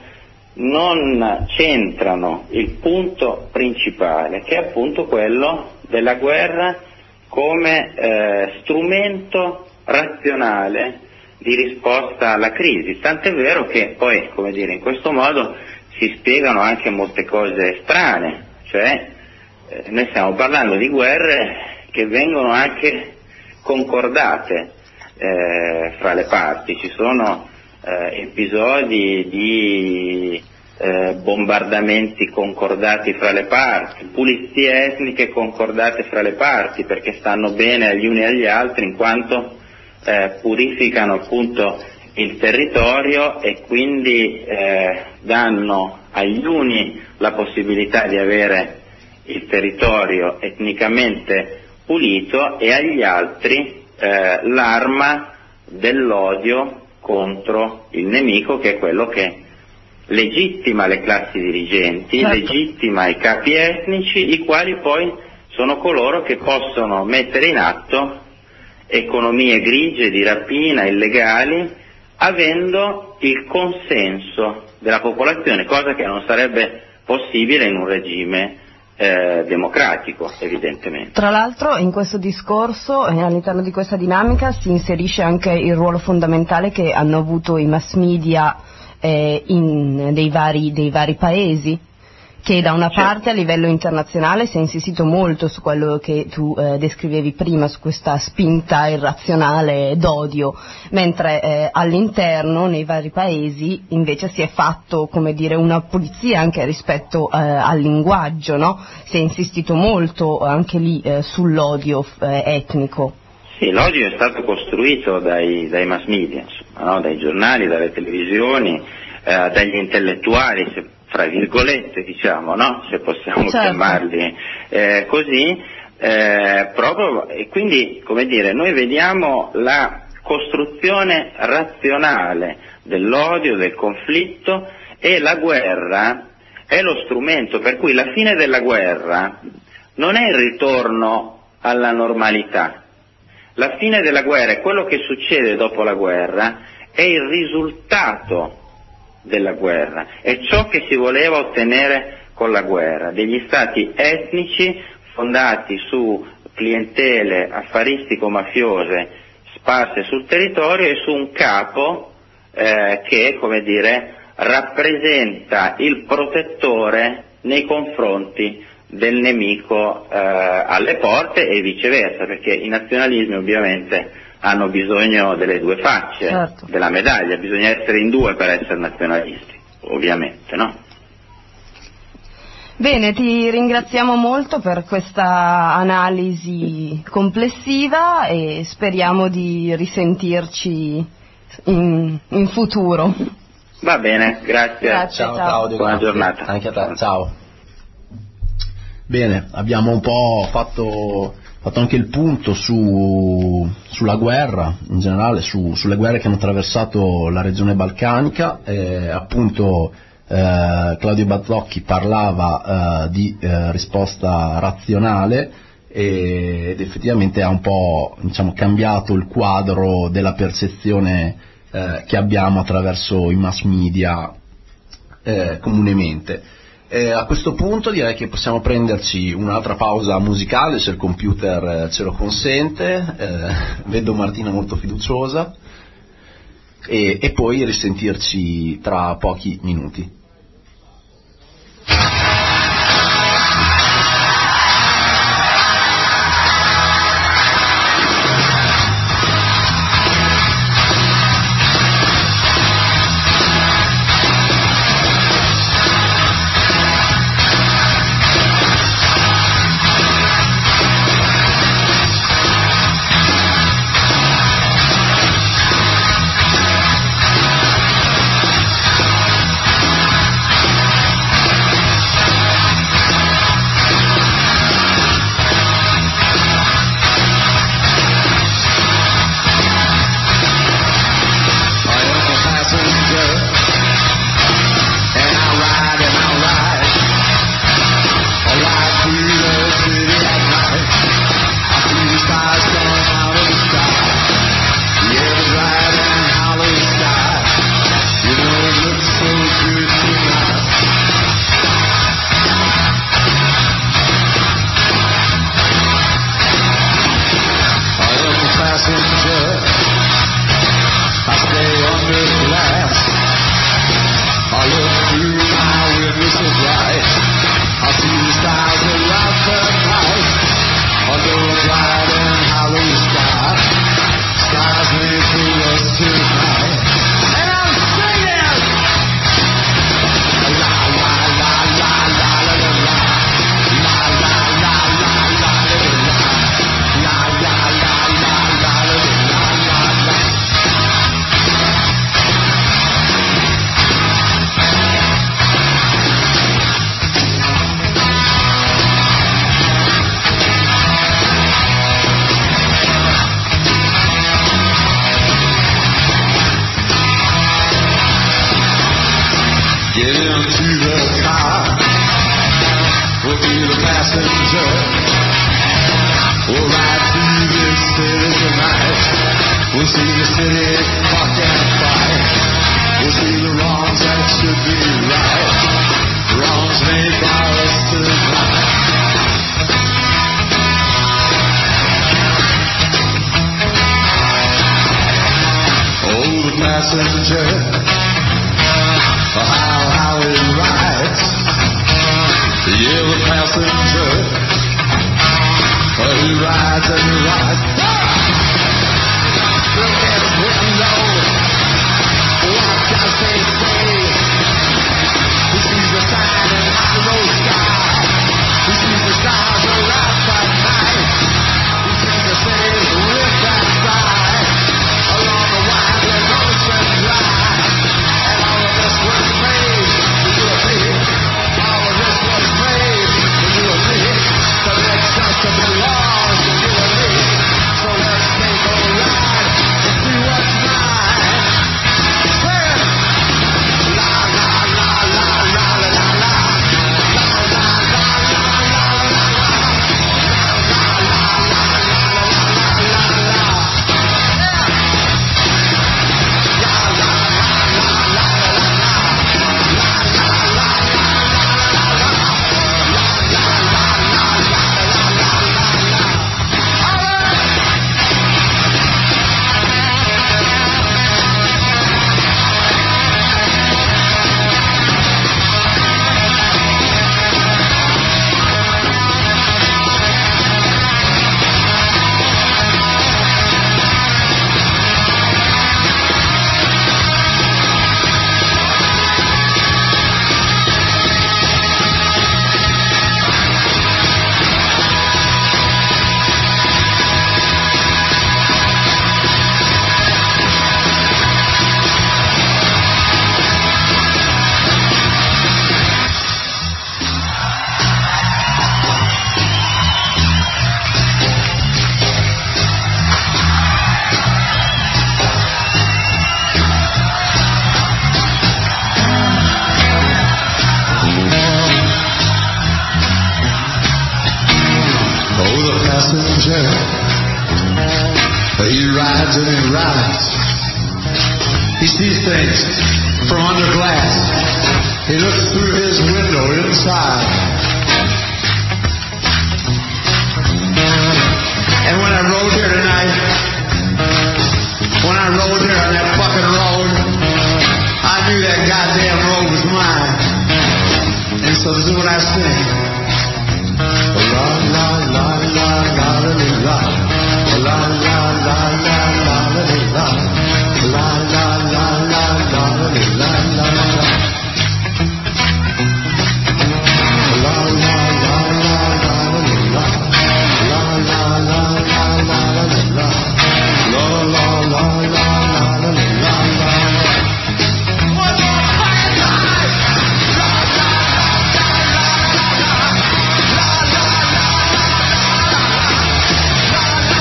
non centrano il punto principale, che è appunto quello della guerra come eh, strumento razionale di risposta alla crisi, tant'è vero che poi, come dire, in questo modo si spiegano anche molte cose strane, cioè eh, noi stiamo parlando di guerre che vengono anche concordate eh, fra le parti, ci sono Eh, episodi di eh, bombardamenti concordati fra le parti, pulizie etniche concordate fra le parti perché stanno bene agli uni e agli altri in quanto eh, purificano appunto il territorio e quindi eh, danno agli uni la possibilità di avere il territorio etnicamente pulito e agli altri eh, l'arma dell'odio contro il nemico, che è quello che legittima le classi dirigenti, certo. legittima i capi etnici, i quali poi sono coloro che possono mettere in atto economie grigie di rapina illegali, avendo il consenso della popolazione, cosa che non sarebbe possibile in un regime Eh, democratico, evidentemente. Tra l'altro in questo discorso, eh, all'interno di questa dinamica, si inserisce anche il ruolo fondamentale che hanno avuto i mass media eh, in, dei, vari, dei vari paesi, che da una parte a livello internazionale si è insistito molto su quello che tu eh, descrivevi prima, su questa spinta irrazionale d'odio, mentre eh, all'interno nei vari paesi invece si è fatto, come dire, una pulizia anche rispetto eh, al linguaggio, no? Si è insistito molto anche lì eh, sull'odio eh, etnico. Sì, l'odio è stato costruito dai, dai mass media, insomma, no? Dai giornali, dalle televisioni, eh, dagli intellettuali, se fra virgolette diciamo, no? Se possiamo certo. chiamarli eh, così, eh, proprio, e quindi, come dire, noi vediamo la costruzione razionale dell'odio, del conflitto, e la guerra è lo strumento per cui la fine della guerra non è il ritorno alla normalità. La fine della guerra è quello che succede dopo la guerra, è il risultato della guerra, è ciò che si voleva ottenere con la guerra, degli stati etnici fondati su clientele affaristico-mafiose sparse sul territorio e su un capo eh, che, come dire, rappresenta il protettore nei confronti del nemico eh, alle porte e viceversa, perché i nazionalismi ovviamente hanno bisogno delle due facce certo. della medaglia, bisogna essere in due per essere nazionalisti, ovviamente, no? Bene, ti ringraziamo molto per questa analisi complessiva e speriamo di risentirci in, in futuro. Va bene, grazie. Grazie, ciao, ciao. Claudio, buona grazie. giornata. Anche a te, ciao. Bene, abbiamo un po' fatto, fatto anche il punto su, sulla guerra, in generale, su, sulle guerre che hanno attraversato la regione balcanica. Eh, appunto eh, Claudio Bazzocchi parlava eh, di eh, risposta razionale e, ed effettivamente ha un po', diciamo, cambiato il quadro della percezione eh, che abbiamo attraverso i mass media eh, comunemente. Eh, a questo punto direi che possiamo prenderci un'altra pausa musicale, se il computer eh, ce lo consente. Eh, vedo Martina molto fiduciosa e, e poi risentirci tra pochi minuti. We'll see the city fuck and fight. We'll see the wrongs that should be right. Wrongs made by us tonight. Oh, the passenger, how, how he rides. Yeah, the passenger, he rides and he rides. Look at his window, what does he see? He sees the sign in high road sky. He sees the stars around at night. He sees the city with that side along the winding ocean drive. And all of this was made for you and me. All of this was made for you and me. To make sense of the laws for you and me. So let's take a ride and see what's mine. Say it. La la la la la la la la. La la la la la la la. La la la la la la la la. He rides and he rides. He sees things from under glass. He looks through his window inside. And when I rode here tonight, when I rode here on that fucking road, I knew that goddamn road was mine. And so this is what I sing. La la la la la la la. La la la la la la la la. La la la la la la la la la. La la la la la la la. La la la la la la la. La la la la la la la. One more fucking time. La la la la la la. La la la la la la.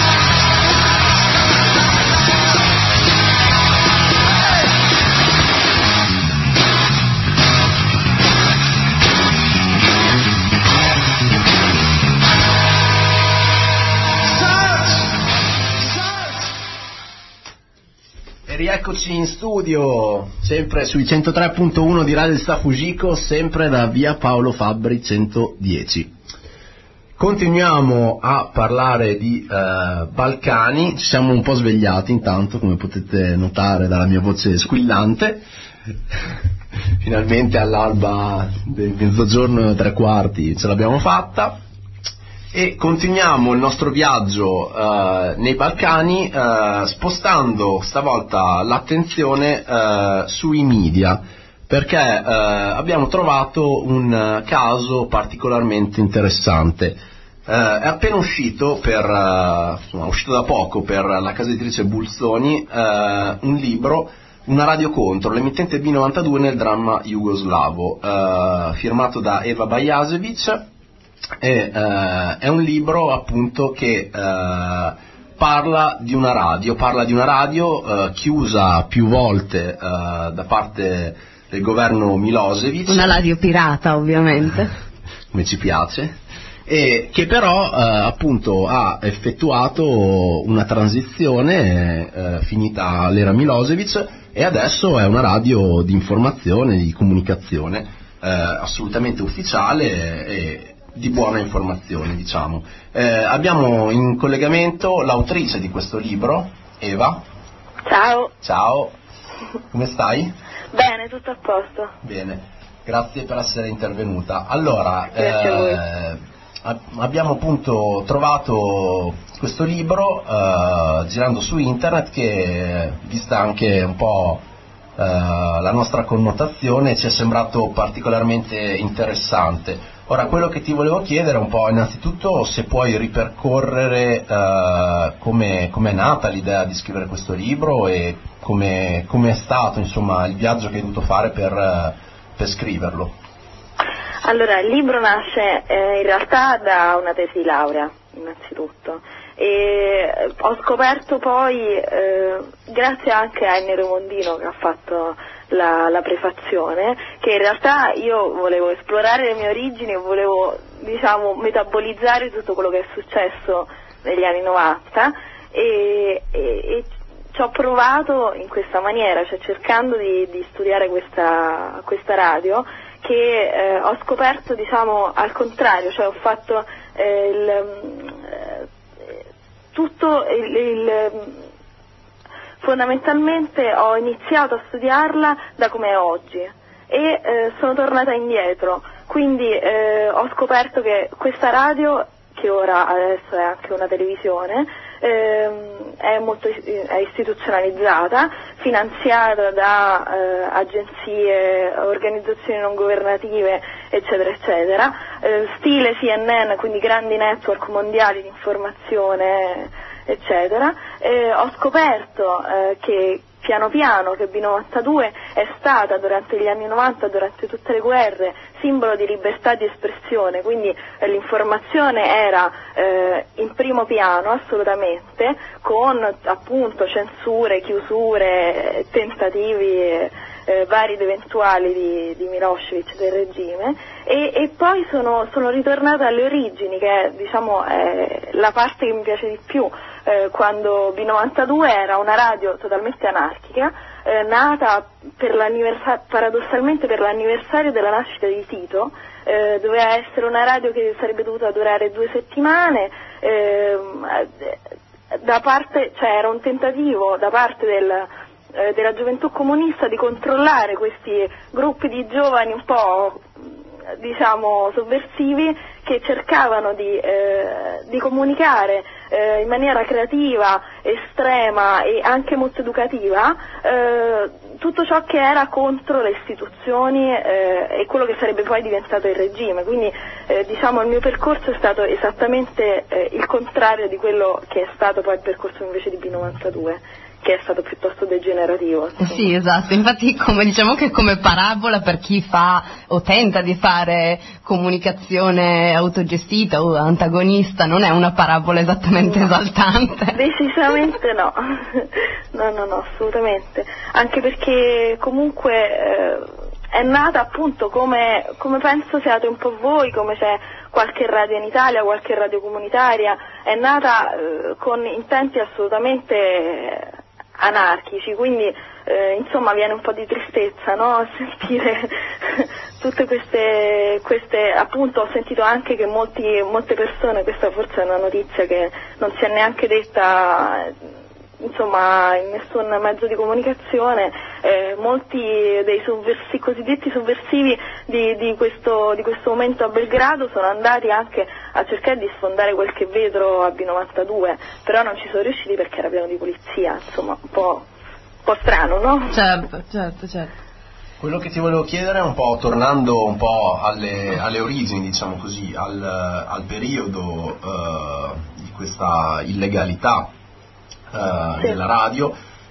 Rieccoci in studio, sempre sui centotré punto uno di Radio Città Fugico, sempre da via Paolo Fabbri centodieci. Continuiamo a parlare di eh, Balcani, ci siamo un po' svegliati intanto, come potete notare dalla mia voce squillante. Finalmente all'alba del mezzogiorno e tre quarti ce l'abbiamo fatta. E continuiamo il nostro viaggio eh, nei Balcani eh, spostando stavolta l'attenzione eh, sui media, perché eh, abbiamo trovato un caso particolarmente interessante. Eh, è appena uscito, per, eh, insomma, è uscito da poco per la casa editrice Bulzoni eh, un libro, Una radio contro, l'emittente B novantadue nel dramma jugoslavo, eh, firmato da Eva Bajasevic. E, eh, è un libro appunto che eh, parla di una radio, parla di una radio eh, chiusa più volte eh, da parte del governo Milosevic. Una radio pirata, ovviamente. Come ci piace. e che però eh, appunto ha effettuato una transizione eh, finita l'era Milosevic e adesso è una radio di informazione, di comunicazione eh, assolutamente ufficiale e di buona informazione, diciamo. Eh, abbiamo in collegamento l'autrice di questo libro, Eva. Ciao. Ciao, come stai? Bene, tutto a posto. Bene, grazie per essere intervenuta. Allora, Grazie a voi. eh, abbiamo appunto trovato questo libro eh, girando su internet che, vista anche un po' eh, la nostra connotazione, ci è sembrato particolarmente interessante. Ora, quello che ti volevo chiedere un po' innanzitutto se puoi ripercorrere eh, come è nata l'idea di scrivere questo libro e come è stato insomma il viaggio che hai dovuto fare per, per scriverlo. Allora, il libro nasce eh, in realtà da una tesi di laurea, innanzitutto, e ho scoperto poi, eh, grazie anche a Ennio Remondino che ha fatto la, la prefazione, che in realtà io volevo esplorare le mie origini e volevo, diciamo, metabolizzare tutto quello che è successo negli anni novanta e, e, e ci ho provato in questa maniera, cioè cercando di, di studiare questa, questa radio, che eh, ho scoperto, diciamo, al contrario, cioè ho fatto eh, il, eh, tutto il, il fondamentalmente ho iniziato a studiarla da come è oggi e eh, sono tornata indietro, quindi eh, ho scoperto che questa radio, che ora adesso è anche una televisione, ehm, è molto è istituzionalizzata, finanziata da eh, agenzie, organizzazioni non governative, eccetera eccetera, eh, stile C N N, quindi grandi network mondiali di informazione, eccetera. Eh, ho scoperto eh, che piano piano che B novantadue è stata durante gli anni novanta, durante tutte le guerre, simbolo di libertà di espressione, quindi eh, l'informazione era eh, in primo piano assolutamente, con appunto censure, chiusure, tentativi eh, eh, vari ed eventuali di, di Milosevic, del regime, e, e poi sono, sono ritornata alle origini, che è, diciamo, è la parte che mi piace di più. Eh, quando B novantadue era una radio totalmente anarchica, eh, nata per paradossalmente per l'anniversario della nascita di Tito, eh, doveva essere una radio che sarebbe dovuta durare due settimane, eh, da parte, cioè era un tentativo da parte del, eh, della gioventù comunista di controllare questi gruppi di giovani un po', diciamo, sovversivi, che cercavano di, eh, di comunicare eh, in maniera creativa, estrema e anche molto educativa eh, tutto ciò che era contro le istituzioni eh, e quello che sarebbe poi diventato il regime. Quindi eh, diciamo il mio percorso è stato esattamente eh, il contrario di quello che è stato poi il percorso invece di B novantadue, che è stato piuttosto degenerativo. Insomma. Sì, esatto, infatti come diciamo che come parabola per chi fa o tenta di fare comunicazione autogestita o antagonista non è una parabola esattamente no. esaltante. Decisamente no, no, no, no, assolutamente, anche perché comunque eh, è nata appunto come, come penso siate un po' voi, come c'è qualche radio in Italia, qualche radio comunitaria, è nata eh, con intenti assolutamente anarchici, quindi eh, insomma viene un po' di tristezza, no? A sentire tutte queste, queste, appunto ho sentito anche che molti, molte persone, questa forse è una notizia che non si è neanche detta insomma in nessun mezzo di comunicazione, eh, molti dei sovversi, cosiddetti sovversivi di, di, questo, di questo momento a Belgrado sono andati anche a cercare di sfondare qualche vetro a B novantadue, però non ci sono riusciti perché era pieno di polizia, insomma un po', un po' strano, no? Certo, certo, certo. Quello che ti volevo chiedere è un po', tornando un po' alle, alle origini, diciamo così, al, al periodo uh, di questa illegalità Uh, sì. della radio,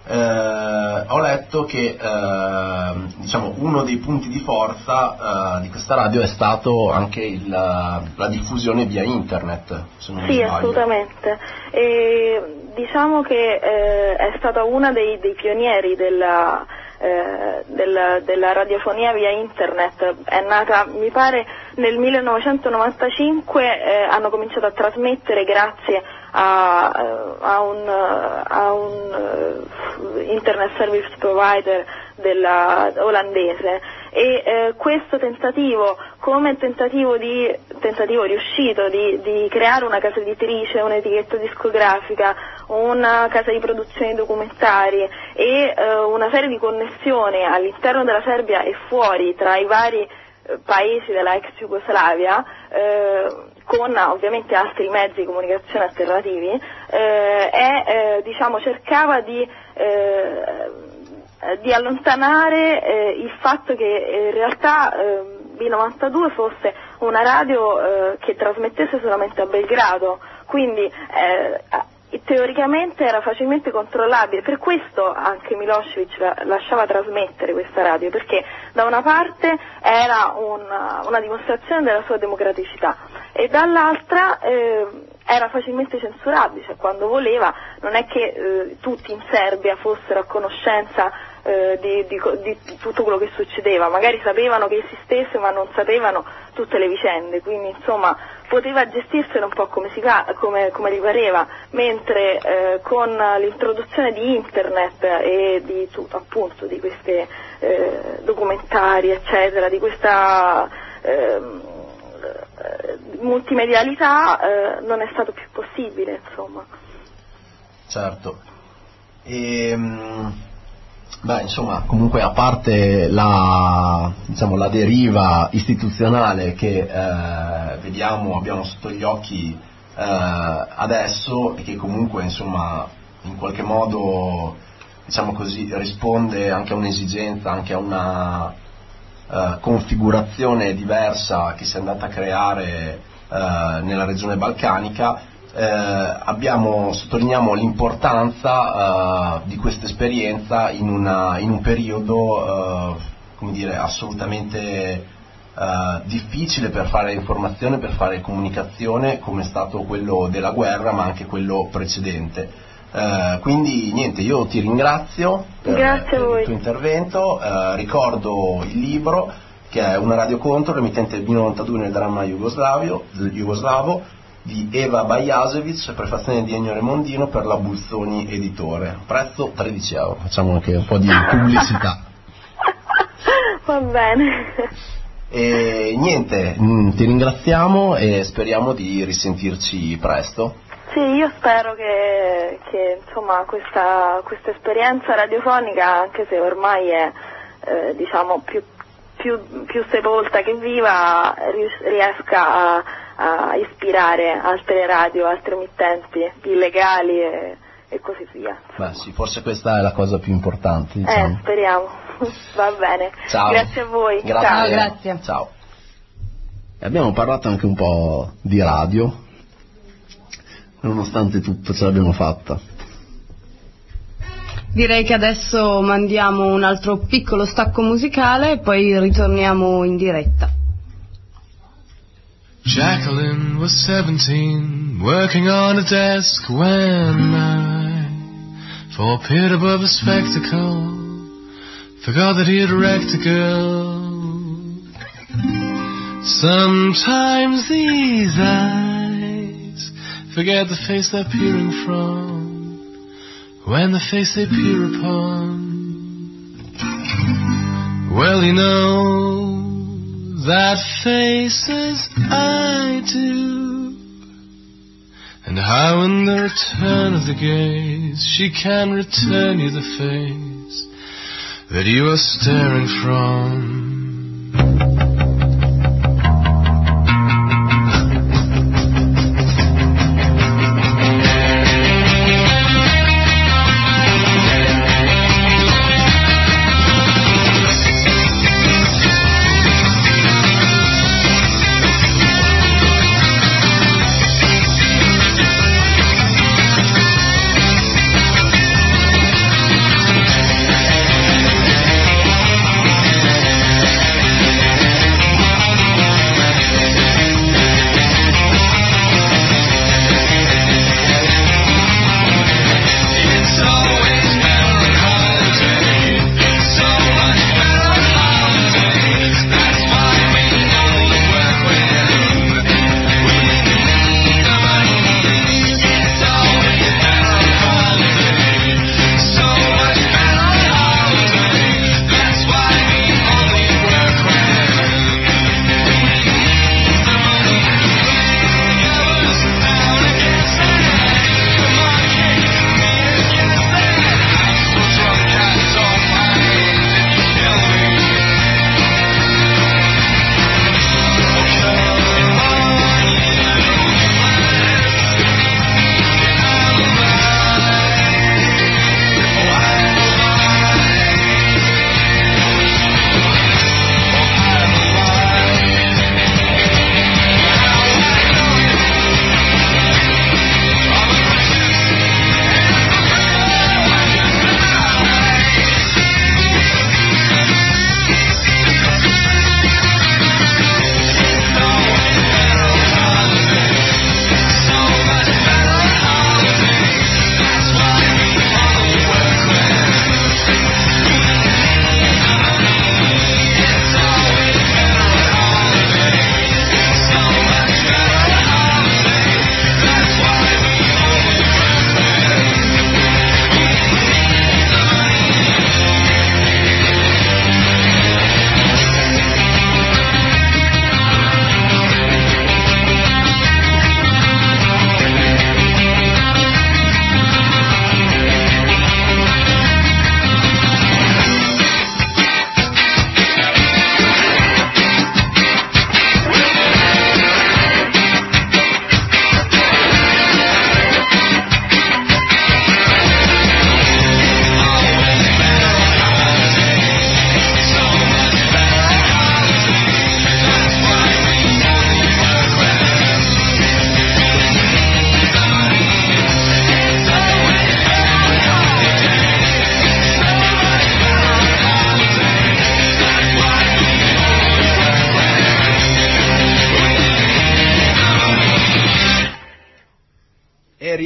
uh, ho letto che uh, diciamo uno dei punti di forza uh, di questa radio è stato anche il, la diffusione via internet, se non mi sì, sbaglio. Assolutamente, e diciamo che eh, è stata una dei, dei pionieri della, eh, del, della radiofonia via internet. È nata, mi pare, nel millenovecentonovantacinque, eh, hanno cominciato a trasmettere grazie a, a un, a un uh, internet service provider della, olandese, e eh, questo tentativo, come tentativo di tentativo riuscito di, di creare una casa editrice, un'etichetta discografica, una casa di produzione di documentari e eh, una serie di connessioni all'interno della Serbia e fuori tra i vari eh, paesi della ex Jugoslavia, eh, con ovviamente altri mezzi di comunicazione alternativi, eh, è, eh, diciamo, cercava di eh, di allontanare eh, il fatto che in realtà eh, B novantadue fosse una radio eh, che trasmettesse solamente a Belgrado, quindi eh, teoricamente era facilmente controllabile. Per questo anche Milosevic la, lasciava trasmettere questa radio, perché da una parte era una, una dimostrazione della sua democraticità e dall'altra eh, era facilmente censurabile, cioè quando voleva. Non è che eh, tutti in Serbia fossero a conoscenza eh, di, di, di tutto quello che succedeva, magari sapevano che esistesse ma non sapevano tutte le vicende, quindi insomma poteva gestirselo un po' come, si, come, come gli pareva, mentre eh, con l'introduzione di internet e di tutto, appunto, di questi eh, documentari eccetera, di questa eh, multimedialità, eh, non è stato più possibile, insomma. Certo. E, beh, insomma, comunque, a parte la, diciamo, la deriva istituzionale che eh, vediamo, abbiamo sotto gli occhi eh, adesso, e che comunque, insomma, in qualche modo, diciamo così, risponde anche a un'esigenza, anche a una uh, configurazione diversa che si è andata a creare uh, nella regione balcanica. Eh, abbiamo, sottolineiamo l'importanza uh, di questa esperienza in, una, in un periodo uh, come dire, assolutamente uh, difficile per fare informazione, per fare comunicazione, come è stato quello della guerra, ma anche quello precedente. Uh, quindi niente, io ti ringrazio per, per il tuo intervento. Uh, ricordo il libro, che è Una radio contro, l'emittente B novantadue nel dramma jugoslavo, jugoslavo di Eva Bajasevic, prefazione di Ennio Remondino per la Bulzoni editore, prezzo tredici euro. Facciamo anche un po' di pubblicità. Va bene. E niente, mh, ti ringraziamo e speriamo di risentirci presto. Sì, io spero che, che insomma questa, questa esperienza radiofonica, anche se ormai è eh, diciamo più, più, più sepolta che viva, riesca a a ispirare altre radio, altre emittenti illegali e, e così via. Beh sì, forse questa è la cosa più importante, diciamo. Eh, speriamo. Va bene. Ciao. Grazie a voi. Grazie. Ciao, grazie. Ciao. E abbiamo parlato anche un po' di radio, nonostante tutto ce l'abbiamo fatta. Direi che adesso mandiamo un altro piccolo stacco musicale e poi ritorniamo in diretta. Jacqueline was seventeen, working on a desk when I, for peered above a spectacle, forgot that he had wrecked a girl. Sometimes these eyes forget the face they're peering from, when the face they peer upon, well, you know, that face as I do, and how in the return of the gaze she can return you the face that you are staring from.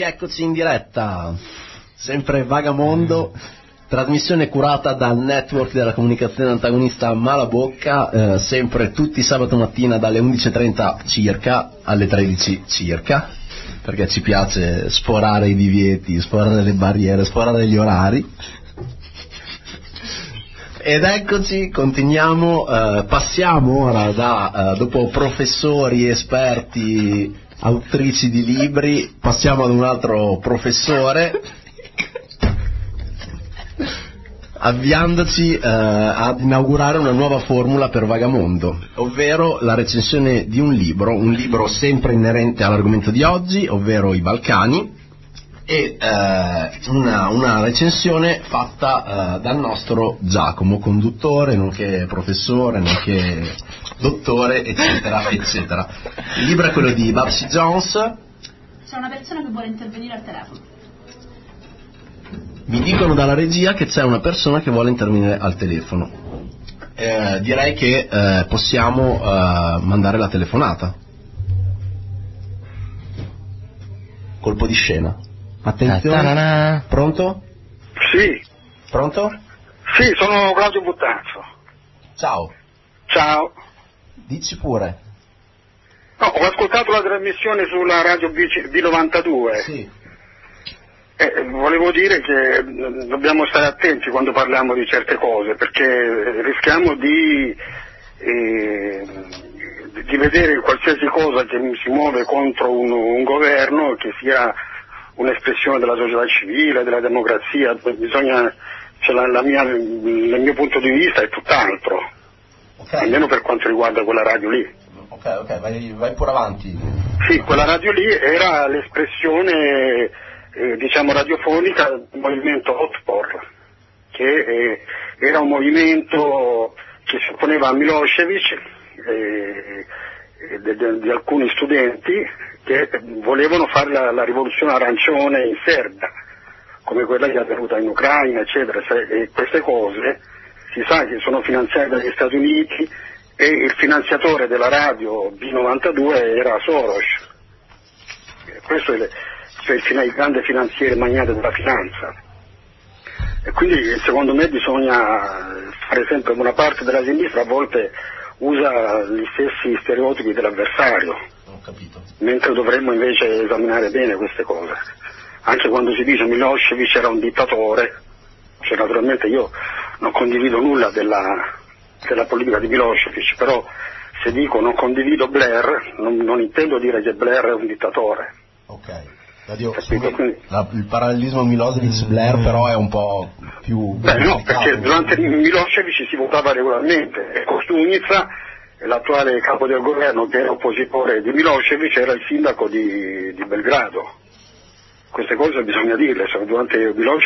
Eccoci in diretta, sempre Vagamondo, trasmissione curata dal network della comunicazione antagonista Malabocca, eh, sempre tutti sabato mattina dalle undici e trenta circa alle tredici circa, perché ci piace sforare i divieti, sforare le barriere, sforare gli orari. Ed eccoci, continuiamo, eh, passiamo ora da, eh, dopo professori, esperti, autrici di libri, passiamo ad un altro professore, avviandoci eh, ad inaugurare una nuova formula per Vagamondo, ovvero la recensione di un libro, un libro sempre inerente all'argomento di oggi, ovvero i Balcani, e eh, una, una recensione fatta eh, dal nostro Giacomo, conduttore, nonché professore, nonché dottore, eccetera, eccetera. Il libro è quello di Babsy Jones. C'è una persona che vuole intervenire al telefono. Mi dicono dalla regia che c'è una persona che vuole intervenire al telefono. Eh, direi che eh, possiamo eh, mandare la telefonata. Colpo di scena. Attenzione. Pronto? Sì. Pronto? Sì, sono Claudio Buttazzo. Ciao. Ciao. Dici pure. No, ho ascoltato la trasmissione sulla radio B novantadue. Sì. Eh, volevo dire che dobbiamo stare attenti quando parliamo di certe cose, perché rischiamo di, eh, di vedere qualsiasi cosa che si muove contro un, un governo che sia un'espressione della società civile, della democrazia. Bisogna, cioè la, la mia, il mio punto di vista è tutt'altro, okay. Almeno per quanto riguarda quella radio lì. Ok, ok, vai, vai pure avanti. Sì, quella radio lì era l'espressione eh, diciamo radiofonica del movimento Otpor, che eh, era un movimento che si opponeva a Milošević, eh, di, di, di alcuni studenti che volevano fare la, la rivoluzione arancione in Serbia, come quella che è avvenuta in Ucraina, eccetera. E queste cose si sa che sono finanziate dagli Stati Uniti, e il finanziatore della radio B novantadue era Soros. Questo è il, cioè il, il grande finanziere magnate della finanza. E quindi secondo me bisogna fare sempre una parte della sinistra, a volte usa gli stessi stereotipi dell'avversario. Ho capito. Mentre dovremmo invece esaminare bene queste cose. Anche quando si dice Milošević era un dittatore, cioè naturalmente io non condivido nulla della, della politica di Milošević, però se dico non condivido Blair, non, non intendo dire che Blair è un dittatore. Ok. Dio, la, il parallelismo Milošević-Blair mm. però è un po' più... Beh no, perché durante Milošević si votava regolarmente, e Koštunica, l'attuale capo del governo che era oppositore di Milošević, era il sindaco di, di Belgrado. Queste cose bisogna dirle, cioè, durante Milošević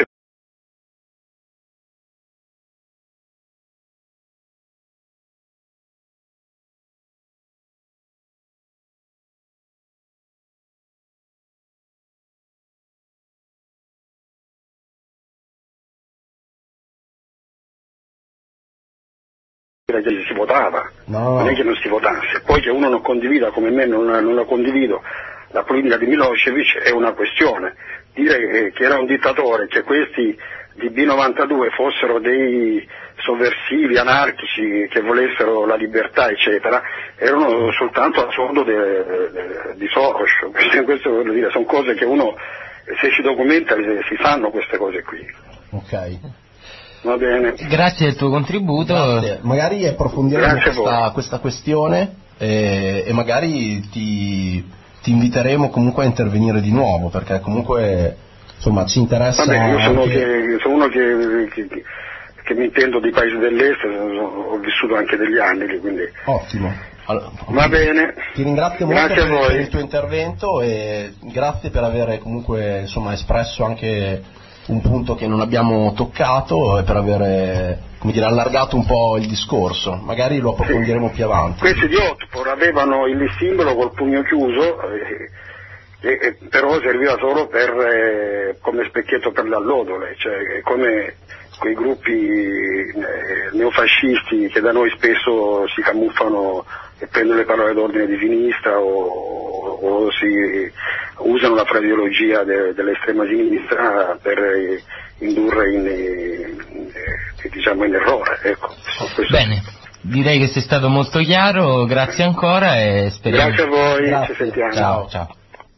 che si votava, no. Non è che non si votasse. Poi che uno non condivida, come me non, non la condivido, la politica di Milošević è una questione. Dire che era un dittatore, che questi di B novantadue fossero dei sovversivi, anarchici, che volessero la libertà, eccetera, erano soltanto a sfondo di Soros. Questo voglio dire, sono cose che uno, se si documenta, si fanno queste cose qui. Ok. Va bene. Grazie del tuo contributo. Grazie. Magari approfondiremo questa, questa questione e, e magari ti, ti inviteremo comunque a intervenire di nuovo, perché comunque insomma ci interessa. Vabbè, io sono, anche... che, sono uno che, che, che mi intendo dei paesi dell'est, ho vissuto anche degli anni lì, quindi... Ottimo. Allora, va bene. Ti ringrazio molto grazie per, a voi. per il tuo intervento e grazie per aver comunque insomma espresso anche un punto che non abbiamo toccato e per aver, come dire, allargato un po' il discorso. Magari lo approfondiremo sì. più avanti. Questi di Otpor avevano il simbolo col pugno chiuso, eh, eh, però serviva solo per, eh, come specchietto per le allodole, cioè come quei gruppi eh, neofascisti che da noi spesso si camuffano e prendono le parole d'ordine di sinistra o, o si usano la fraseologia de, dell'estrema sinistra per eh, indurre in, in, eh, diciamo in errore. Ecco. Bene, direi che sei stato molto chiaro, grazie ancora e speriamo. Grazie a voi, Grazie. ci sentiamo. Ciao, ciao.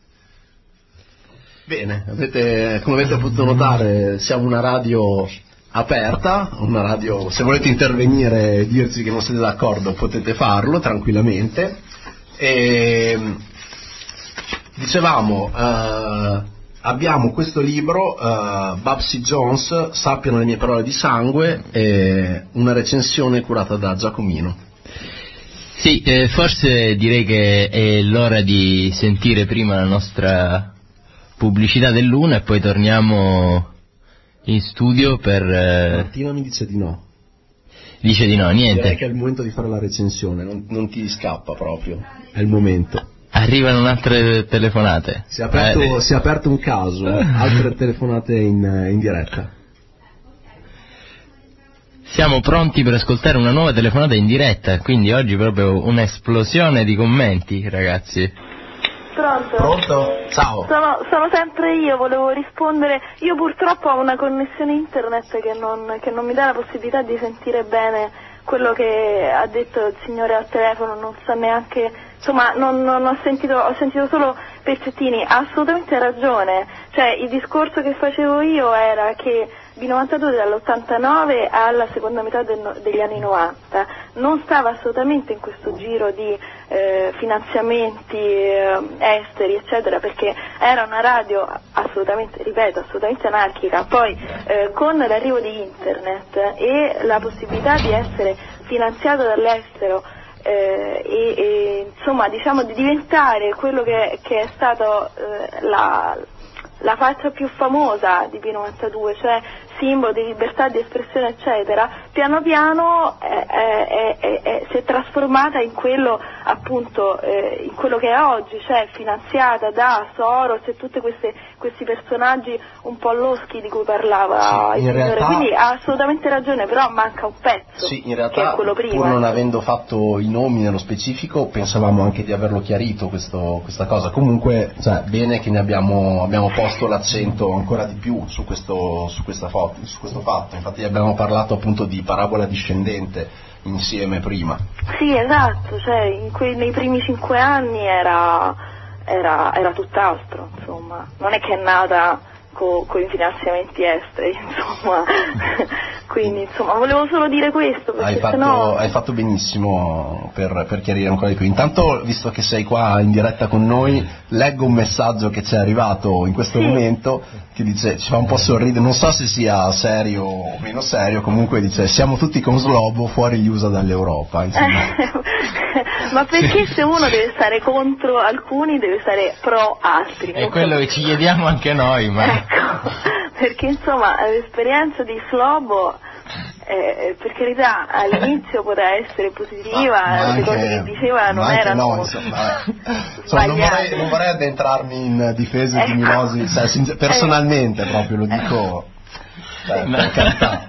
Bene, avete, come avete potuto notare siamo una radio aperta, una radio, se volete intervenire e dirci che non siete d'accordo potete farlo tranquillamente. E dicevamo, eh, abbiamo questo libro, eh, Babsy Jones, Sappiano le mie parole di sangue, e una recensione curata da Giacomino. Sì, eh, forse direi che è l'ora di sentire prima la nostra pubblicità dell'una e poi torniamo in studio per... Eh... Martina mi dice di no. Dice di no, niente. Direi che è il momento di fare la recensione, non, non ti scappa proprio, è il momento. Arrivano altre telefonate. Si è aperto, eh, si è aperto un caso, altre telefonate in, in diretta. Siamo pronti per ascoltare una nuova telefonata in diretta, quindi oggi proprio un'esplosione di commenti, ragazzi. Pronto? Pronto? Ciao. Sono, sono sempre io, volevo rispondere. Io purtroppo ho una connessione internet che non, che non mi dà la possibilità di sentire bene quello che ha detto il signore al telefono, non sa neanche, insomma, non, non ho sentito, ho sentito solo pezzettini. Ha assolutamente ragione, cioè il discorso che facevo io era che B novantadue dall'ottantanove alla seconda metà del, degli anni novanta non stava assolutamente in questo giro di eh, finanziamenti eh, esteri eccetera, perché era una radio assolutamente, ripeto, assolutamente anarchica. Poi eh, con l'arrivo di internet e la possibilità di essere finanziato dall'estero eh, e, e insomma diciamo di diventare quello che, che è stato eh, la la faccia più famosa di B novantadue, cioè simbolo di libertà di espressione eccetera, piano piano è, è, è, è, si è trasformata in quello appunto eh, in quello che è oggi, cioè finanziata da Soros e tutti questi personaggi un po' loschi di cui parlava sì, il signore, realtà... quindi ha assolutamente ragione, però manca un pezzo, sì, in realtà, che è quello prima. Pur non avendo fatto i nomi nello specifico pensavamo anche di averlo chiarito questo, questa cosa, comunque cioè, bene che ne abbiamo, abbiamo posto l'accento ancora di più su questo, su questa foto, su questo fatto. Infatti abbiamo parlato appunto di parabola discendente insieme prima. Sì, esatto, cioè in quei, nei primi cinque anni era, era, era tutt'altro, insomma, non è che è nata con co i finanziamenti esteri, insomma, quindi insomma volevo solo dire questo, perché hai fatto, sennò... hai fatto benissimo per, per chiarire ancora di più. Intanto, visto che sei qua in diretta con noi, leggo un messaggio che ci è arrivato in questo sì. momento, che dice, ci fa un po' sorridere, non so se sia serio o meno serio, comunque dice, siamo tutti con Slobo, fuori gli U S A dall'Europa, insomma. Ma perché se uno deve stare contro alcuni deve stare pro altri? È quello che ci chiediamo anche noi, ma... Ecco, perché insomma l'esperienza di Slobo eh, per carità all'inizio poteva essere positiva, ma le cose che diceva non erano no, insomma, insomma, non, vorrei, non vorrei addentrarmi in difese ecco. di Minosi, cioè, personalmente eh. proprio lo dico cioè, per carità.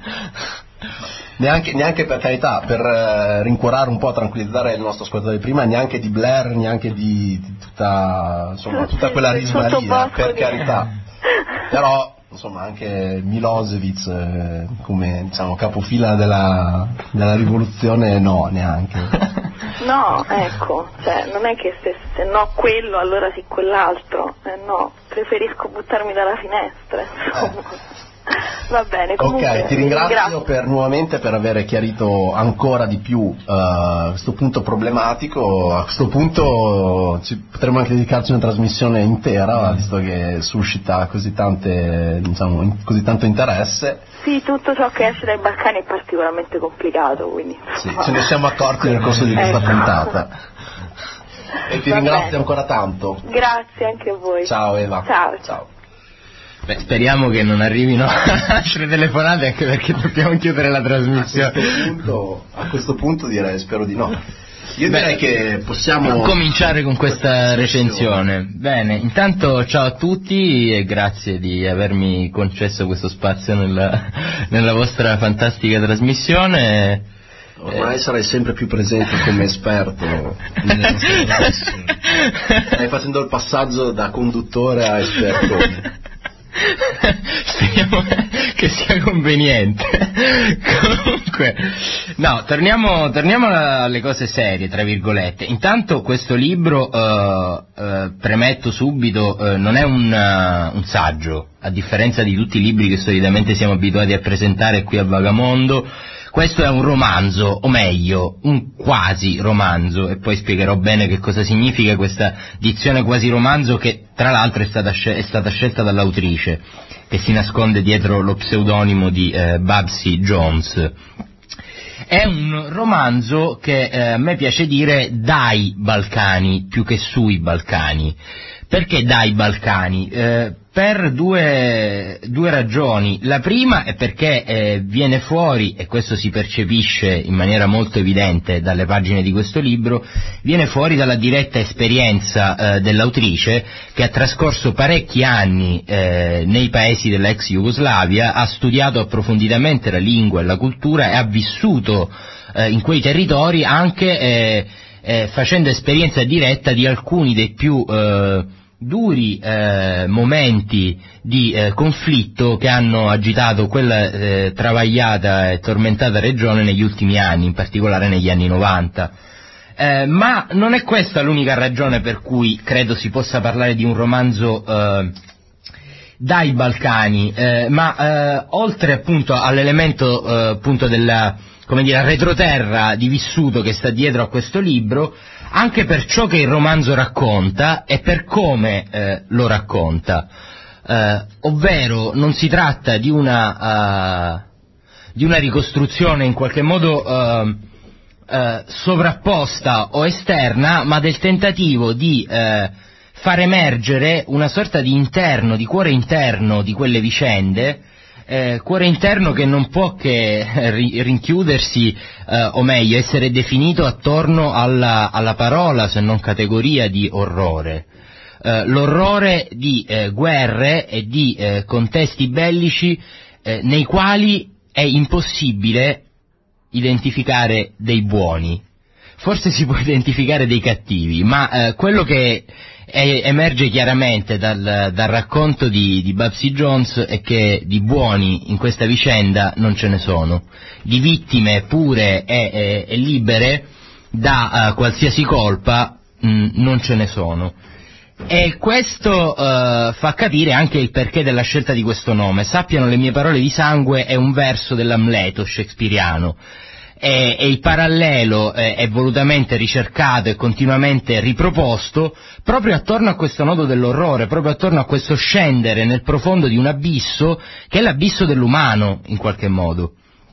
Neanche, neanche per carità, per eh, rincuorare un po', tranquillizzare il nostro ascoltatore prima, neanche di Blair, neanche di, di tutta, insomma, tutta quella risma lì, eh, per carità. Però, insomma, anche Milosevic eh, come, diciamo, capofila della, della rivoluzione, no, neanche. No, ecco, cioè, non è che se, se no quello, allora sì quell'altro, eh, no, preferisco buttarmi dalla finestra, insomma. Eh. Va bene, comunque, ok, ti ringrazio, ringrazio per nuovamente per aver chiarito ancora di più uh, questo punto problematico. A questo punto ci, potremmo anche dedicarci una trasmissione intera, visto che suscita così tante, diciamo, in, così tanto interesse. Sì, tutto ciò che esce dai Balcani è particolarmente complicato, quindi sì, ce ne siamo accorti nel corso di questa ecco. puntata. E ti Va ringrazio bene. ancora tanto. Grazie anche a voi. Ciao Eva. Ciao. Ciao. Beh, speriamo che non arrivino altre telefonate, anche perché dobbiamo chiudere la trasmissione. A questo punto, a questo punto direi, spero di no. Io Beh, direi che possiamo cominciare con questa recensione. Bene, intanto ciao a tutti e grazie di avermi concesso questo spazio nella, nella vostra fantastica trasmissione. Ormai sarai sempre più presente come esperto nelle nostre trasmissioni. Stai facendo il passaggio da conduttore a espertone. Speriamo che sia conveniente. Comunque, no, torniamo, torniamo alle cose serie, tra virgolette. Intanto questo libro, eh, eh, premetto subito, eh, non è un, uh, un saggio, a differenza di tutti i libri che solitamente siamo abituati a presentare qui a Vagamondo. Questo è un romanzo, o meglio, un quasi romanzo, e poi spiegherò bene che cosa significa questa dizione quasi romanzo, che tra l'altro è stata, scel- è stata scelta dall'autrice, che si nasconde dietro lo pseudonimo di eh, Babsy Jones. È un romanzo che eh, a me piace dire dai Balcani più che sui Balcani. Perché dai Balcani? Eh, per due, due ragioni. La prima è perché eh, viene fuori, e questo si percepisce in maniera molto evidente dalle pagine di questo libro, viene fuori dalla diretta esperienza eh, dell'autrice, che ha trascorso parecchi anni eh, nei paesi dell'ex Jugoslavia, ha studiato approfonditamente la lingua e la cultura e ha vissuto eh, in quei territori anche eh, eh, facendo esperienza diretta di alcuni dei più eh, duri eh, momenti di eh, conflitto che hanno agitato quella eh, travagliata e tormentata regione negli ultimi anni, in particolare negli anni novanta. Eh, ma non è questa l'unica ragione per cui credo si possa parlare di un romanzo eh, dai Balcani, eh, ma eh, oltre appunto all'elemento eh, appunto della, come dire, retroterra di vissuto che sta dietro a questo libro, anche per ciò che il romanzo racconta e per come eh, lo racconta, eh, ovvero non si tratta di una, uh, di una ricostruzione in qualche modo uh, uh, sovrapposta o esterna, ma del tentativo di uh, far emergere una sorta di interno, di cuore interno di quelle vicende, Eh, cuore interno che non può che ri- rinchiudersi, eh, o meglio, essere definito attorno alla, alla parola, se non categoria, di orrore. Eh, l'orrore di eh, guerre e di eh, contesti bellici eh, nei quali è impossibile identificare dei buoni. Forse si può identificare dei cattivi, ma eh, quello che E emerge chiaramente dal, dal racconto di, di Babsy Jones è che di buoni in questa vicenda non ce ne sono, di vittime pure e, e, e libere da uh, qualsiasi colpa mh, non ce ne sono. E questo uh, fa capire anche il perché della scelta di questo nome. Sappiano le mie parole di sangue è un verso dell'Amleto shakespeariano. E, e il parallelo è, è volutamente ricercato e continuamente riproposto proprio attorno a questo nodo dell'orrore, proprio attorno a questo scendere nel profondo di un abisso che è l'abisso dell'umano in qualche modo.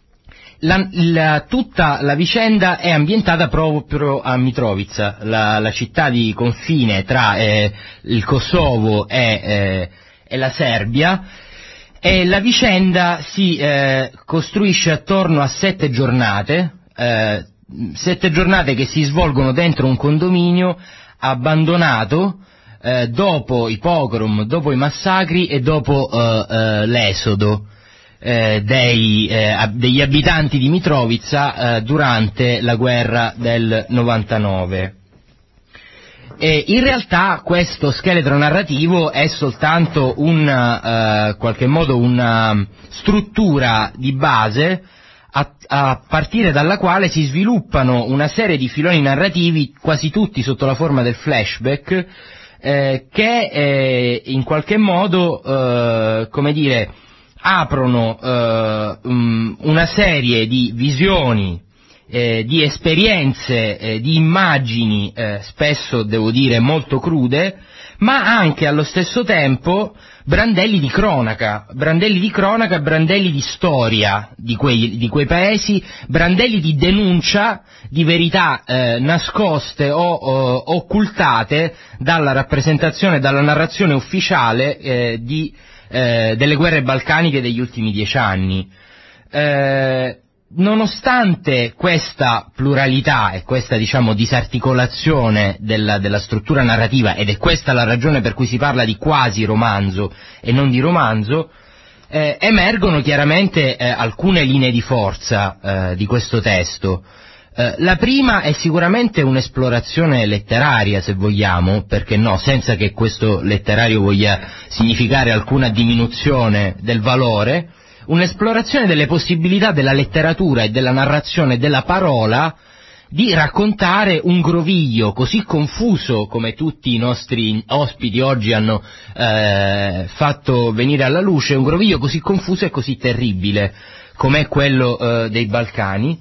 La, la, tutta la vicenda è ambientata proprio a Mitrovica, la, la città di confine tra eh, il Kosovo e, eh, e la Serbia. E la vicenda si eh, costruisce attorno a sette giornate, eh, sette giornate che si svolgono dentro un condominio abbandonato eh, dopo i pogrom, dopo i massacri e dopo eh, eh, l'esodo eh, dei, eh, degli abitanti di Mitrovica eh, durante la guerra del novantanove. E in realtà questo scheletro narrativo è soltanto una, uh, qualche modo una struttura di base a, a partire dalla quale si sviluppano una serie di filoni narrativi, quasi tutti sotto la forma del flashback, eh, che eh, in qualche modo, eh, come dire, aprono eh, um, una serie di visioni, Eh, di esperienze, eh, di immagini, eh, spesso devo dire molto crude, ma anche allo stesso tempo brandelli di cronaca, brandelli di cronaca, brandelli di storia di quei, di quei paesi, brandelli di denuncia di verità eh, nascoste o, o occultate dalla rappresentazione, dalla narrazione ufficiale eh, di, eh, delle guerre balcaniche degli ultimi dieci anni. Eh, Nonostante questa pluralità e questa, diciamo, disarticolazione della, della struttura narrativa, ed è questa la ragione per cui si parla di quasi romanzo e non di romanzo, eh, emergono chiaramente eh, alcune linee di forza eh, di questo testo. Eh, la prima è sicuramente un'esplorazione letteraria, se vogliamo, perché no, senza che questo letterario voglia significare alcuna diminuzione del valore, un'esplorazione delle possibilità della letteratura e della narrazione della parola di raccontare un groviglio così confuso come tutti i nostri ospiti oggi hanno eh, fatto venire alla luce, un groviglio così confuso e così terribile come quello eh, dei Balcani,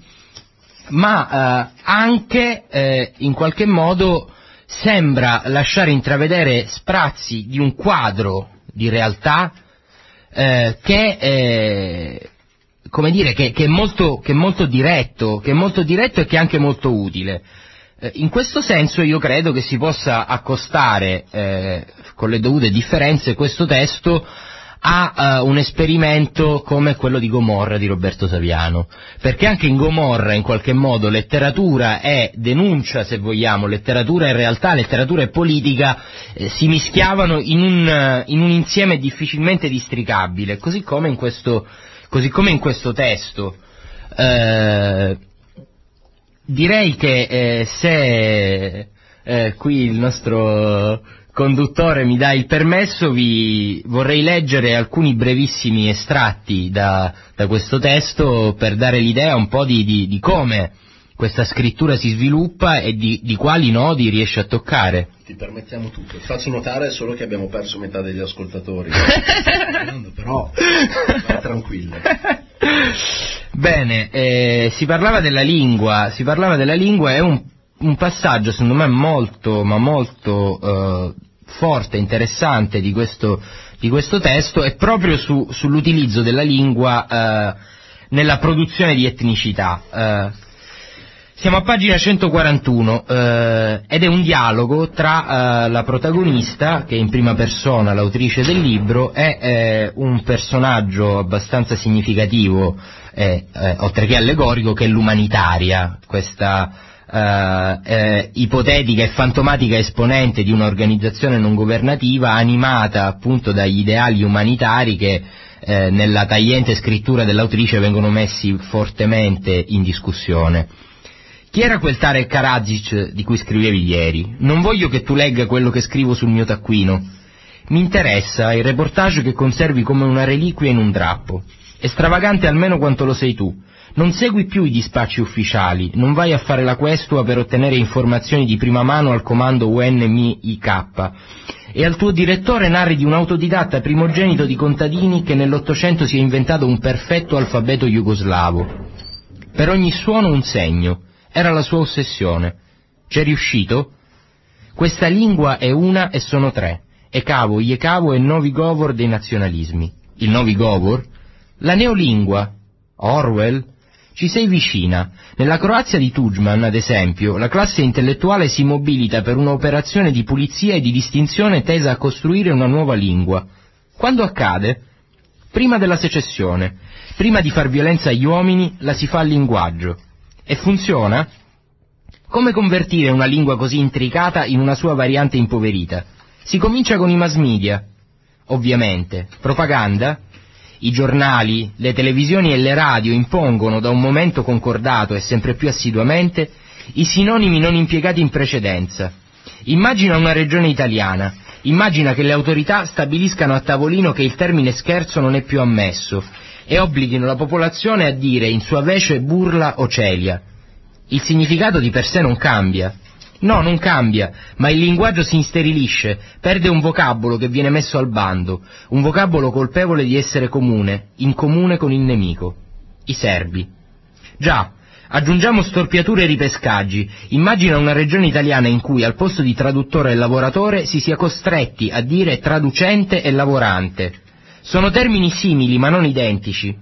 ma eh, anche eh, in qualche modo sembra lasciare intravedere sprazzi di un quadro di realtà eh, che eh, come dire, che, che, è molto, che è molto diretto, che è molto diretto e che è anche molto utile. Eh, in questo senso io credo che si possa accostare, eh, con le dovute differenze, questo testo a uh, un esperimento come quello di Gomorra di Roberto Saviano, perché anche in Gomorra in qualche modo letteratura e denuncia, se vogliamo, letteratura e realtà, letteratura e politica eh, si mischiavano in un, in un insieme difficilmente districabile, così come in questo Così come in questo testo. Eh, direi che eh, se eh, qui il nostro conduttore mi dà il permesso, vi vorrei leggere alcuni brevissimi estratti da, da questo testo per dare l'idea un po' di, di, di come questa scrittura si sviluppa e di, di quali nodi riesce a toccare. Ti permettiamo tutto. Ti faccio notare solo che abbiamo perso metà degli ascoltatori. Però vai tranquillo. Bene, eh, si parlava della lingua, si parlava della lingua, è un, un passaggio secondo me molto, ma molto eh, forte, interessante di questo, di questo testo, è proprio su, sull'utilizzo della lingua eh, nella produzione di etnicità. Eh, Siamo a pagina centoquarantuno eh, ed è un dialogo tra eh, la protagonista, che è in prima persona l'autrice del libro, e eh, un personaggio abbastanza significativo, eh, eh, oltre che allegorico, che è l'umanitaria, questa eh, eh, ipotetica e fantomatica esponente di un'organizzazione non governativa animata appunto dagli ideali umanitari che eh, nella tagliente scrittura dell'autrice vengono messi fortemente in discussione. Chi era quel Tarek Karadzic di cui scrivevi ieri? Non voglio che tu legga quello che scrivo sul mio taccuino. Mi interessa il reportage che conservi come una reliquia in un drappo. È stravagante almeno quanto lo sei tu. Non segui più i dispacci ufficiali, non vai a fare la questua per ottenere informazioni di prima mano al comando U N M I K. E al tuo direttore narri di un autodidatta primogenito di contadini che nell'Ottocento si è inventato un perfetto alfabeto jugoslavo. Per ogni suono un segno. Era la sua ossessione. C'è riuscito? Questa lingua è una e sono tre. Ekavo, Iekavo e Novi Govor dei nazionalismi. Il Novi Govor? La neolingua. Orwell? Ci sei vicina. Nella Croazia di Tudjman, ad esempio, la classe intellettuale si mobilita per un'operazione di pulizia e di distinzione tesa a costruire una nuova lingua. Quando accade? Prima della secessione. Prima di far violenza agli uomini, la si fa al linguaggio. E funziona? Come convertire una lingua così intricata in una sua variante impoverita? Si comincia con i mass media. Ovviamente. Propaganda? I giornali, le televisioni e le radio impongono da un momento concordato e sempre più assiduamente i sinonimi non impiegati in precedenza. Immagina una regione italiana. Immagina che le autorità stabiliscano a tavolino che il termine scherzo non è più ammesso e obblighino la popolazione a dire in sua vece burla o celia. Il significato di per sé non cambia. No, non cambia, ma il linguaggio si insterilisce, perde un vocabolo che viene messo al bando, un vocabolo colpevole di essere comune, in comune con il nemico. I serbi. Già, aggiungiamo storpiature e ripescaggi. Immagina una regione italiana in cui al posto di traduttore e lavoratore si sia costretti a dire traducente e lavorante. Sono termini simili ma non identici.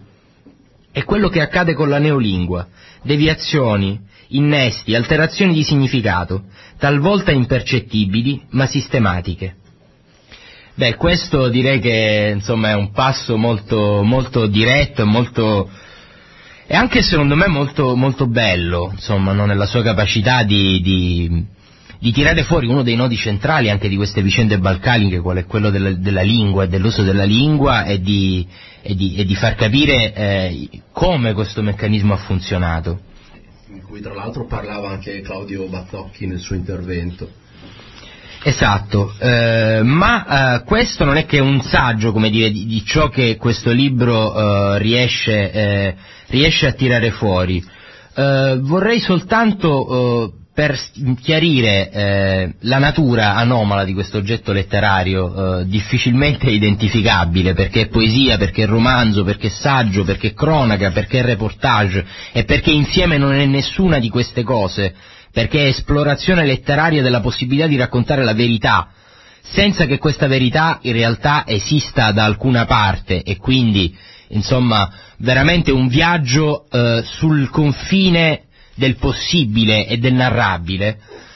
È quello che accade con la neolingua. Deviazioni, innesti, alterazioni di significato, talvolta impercettibili ma sistematiche. Beh, questo direi che insomma è un passo molto, molto diretto e molto... e anche secondo me molto, molto bello, insomma, no? Nella sua capacità di... di di tirare fuori uno dei nodi centrali anche di queste vicende balcaniche, qual è quello della, della lingua e dell'uso della lingua, e di, e di, e di far capire eh, come questo meccanismo ha funzionato. Di cui tra l'altro parlava anche Claudio Battocchi nel suo intervento. Esatto, eh, ma eh, questo non è che un saggio, come dire, di, di ciò che questo libro eh, riesce, eh, riesce a tirare fuori. Eh, vorrei soltanto eh, per chiarire eh, la natura anomala di questo oggetto letterario, eh, difficilmente identificabile, perché è poesia, perché è romanzo, perché è saggio, perché è cronaca, perché è reportage, e perché insieme non è nessuna di queste cose, perché è esplorazione letteraria della possibilità di raccontare la verità, senza che questa verità in realtà esista da alcuna parte, e quindi, insomma, veramente un viaggio eh, sul confine del possibile e del narrabile.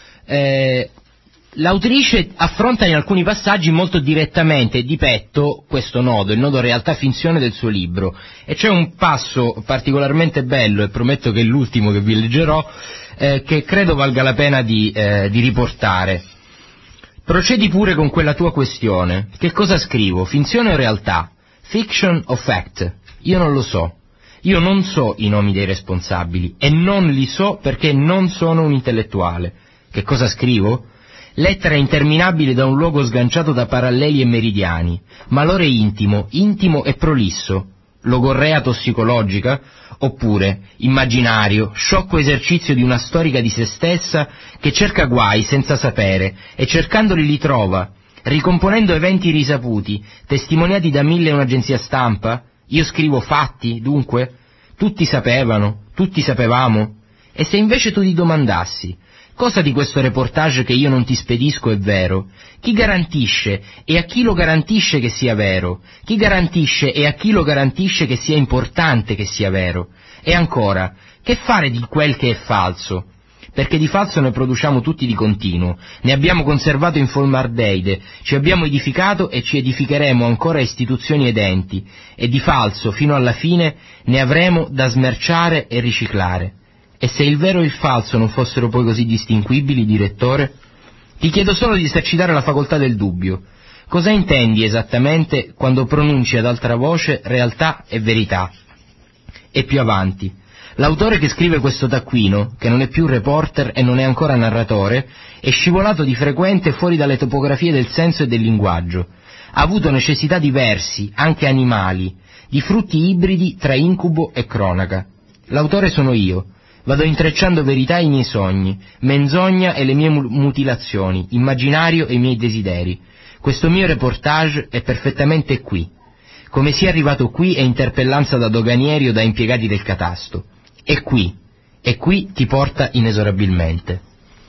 Eh, l'autrice affronta in alcuni passaggi molto direttamente e di petto questo nodo, il nodo realtà-finzione del suo libro, e c'è un passo particolarmente bello, e prometto che è l'ultimo che vi leggerò, eh, che credo valga la pena di, eh, di riportare. Procedi pure con quella tua questione. Che cosa scrivo? Finzione o realtà? Fiction o fact? Io non lo so. Io non so i nomi dei responsabili, e non li so perché non sono un intellettuale. Che cosa scrivo? Lettera interminabile da un luogo sganciato da paralleli e meridiani, malore intimo, intimo e prolisso, logorrea tossicologica, oppure immaginario, sciocco esercizio di una storica di se stessa che cerca guai senza sapere e cercandoli li trova, ricomponendo eventi risaputi, testimoniati da mille e un'agenzia stampa. Io scrivo fatti, dunque? Tutti sapevano, tutti sapevamo? E se invece tu ti domandassi, cosa di questo reportage che io non ti spedisco è vero? Chi garantisce e a chi lo garantisce che sia vero? Chi garantisce e a chi lo garantisce che sia importante che sia vero? E ancora, che fare di quel che è falso? Perché di falso ne produciamo tutti di continuo, ne abbiamo conservato in formaldeide, ci abbiamo edificato e ci edificheremo ancora istituzioni ed enti, e di falso, fino alla fine, ne avremo da smerciare e riciclare. E se il vero e il falso non fossero poi così distinguibili, direttore? Ti chiedo solo di esercitare la facoltà del dubbio. Cosa intendi esattamente quando pronunci ad altra voce realtà e verità? E più avanti. L'autore che scrive questo taccuino, che non è più reporter e non è ancora narratore, è scivolato di frequente fuori dalle topografie del senso e del linguaggio. Ha avuto necessità di versi, anche animali, di frutti ibridi tra incubo e cronaca. L'autore sono io. Vado intrecciando verità e i miei sogni, menzogna e le mie mutilazioni, immaginario e i miei desideri. Questo mio reportage è perfettamente qui. Come sia arrivato qui è interpellanza da doganieri o da impiegati del catasto. E qui, e qui ti porta inesorabilmente.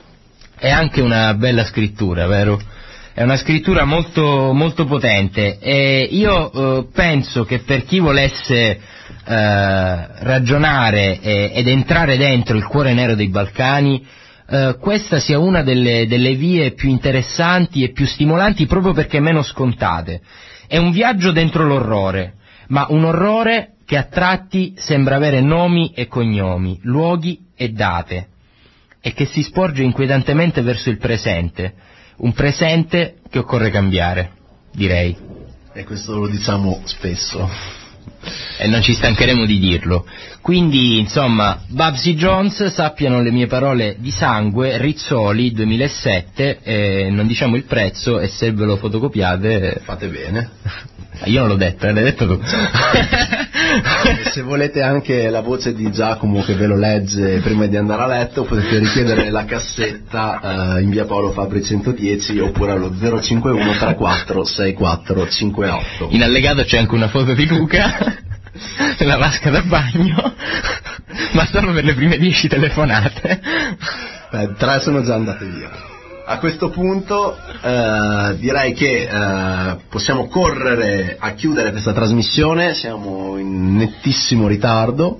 È anche una bella scrittura, vero? È una scrittura molto, molto potente, e io eh, penso che per chi volesse eh, ragionare e, ed entrare dentro il cuore nero dei Balcani, eh, questa sia una delle, delle vie più interessanti e più stimolanti, proprio perché meno scontate. È un viaggio dentro l'orrore, ma un orrore che a tratti sembra avere nomi e cognomi, luoghi e date, e che si sporge inquietantemente verso il presente, un presente che occorre cambiare, direi. E questo lo diciamo spesso. E non ci stancheremo di dirlo. Quindi, insomma, Babsy Jones, sappiano le mie parole di sangue, Rizzoli, duemilasette, eh, non diciamo il prezzo, e se ve lo fotocopiate... Fate bene. Io non l'ho detto, l'hai detto tu. E se volete anche la voce di Giacomo che ve lo legge prima di andare a letto, potete richiedere la cassetta eh, in via Paolo Fabri centodieci, oppure allo zero cinque uno tre quattro sei quattro cinque otto. In allegato c'è anche una foto di Luca nella vasca da bagno, ma solo per le prime dieci telefonate. Beh, tre sono già andate via. A questo punto eh, direi che eh, possiamo correre a chiudere questa trasmissione, siamo in nettissimo ritardo,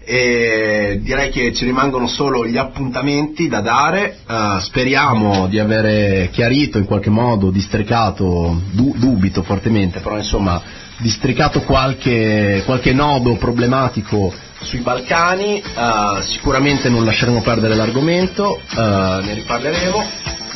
e direi che ci rimangono solo gli appuntamenti da dare. Eh, speriamo di avere chiarito in qualche modo, districato, du- dubito fortemente, però insomma districato qualche, qualche nodo problematico sui Balcani. Eh, sicuramente non lasceremo perdere l'argomento, eh, ne riparleremo.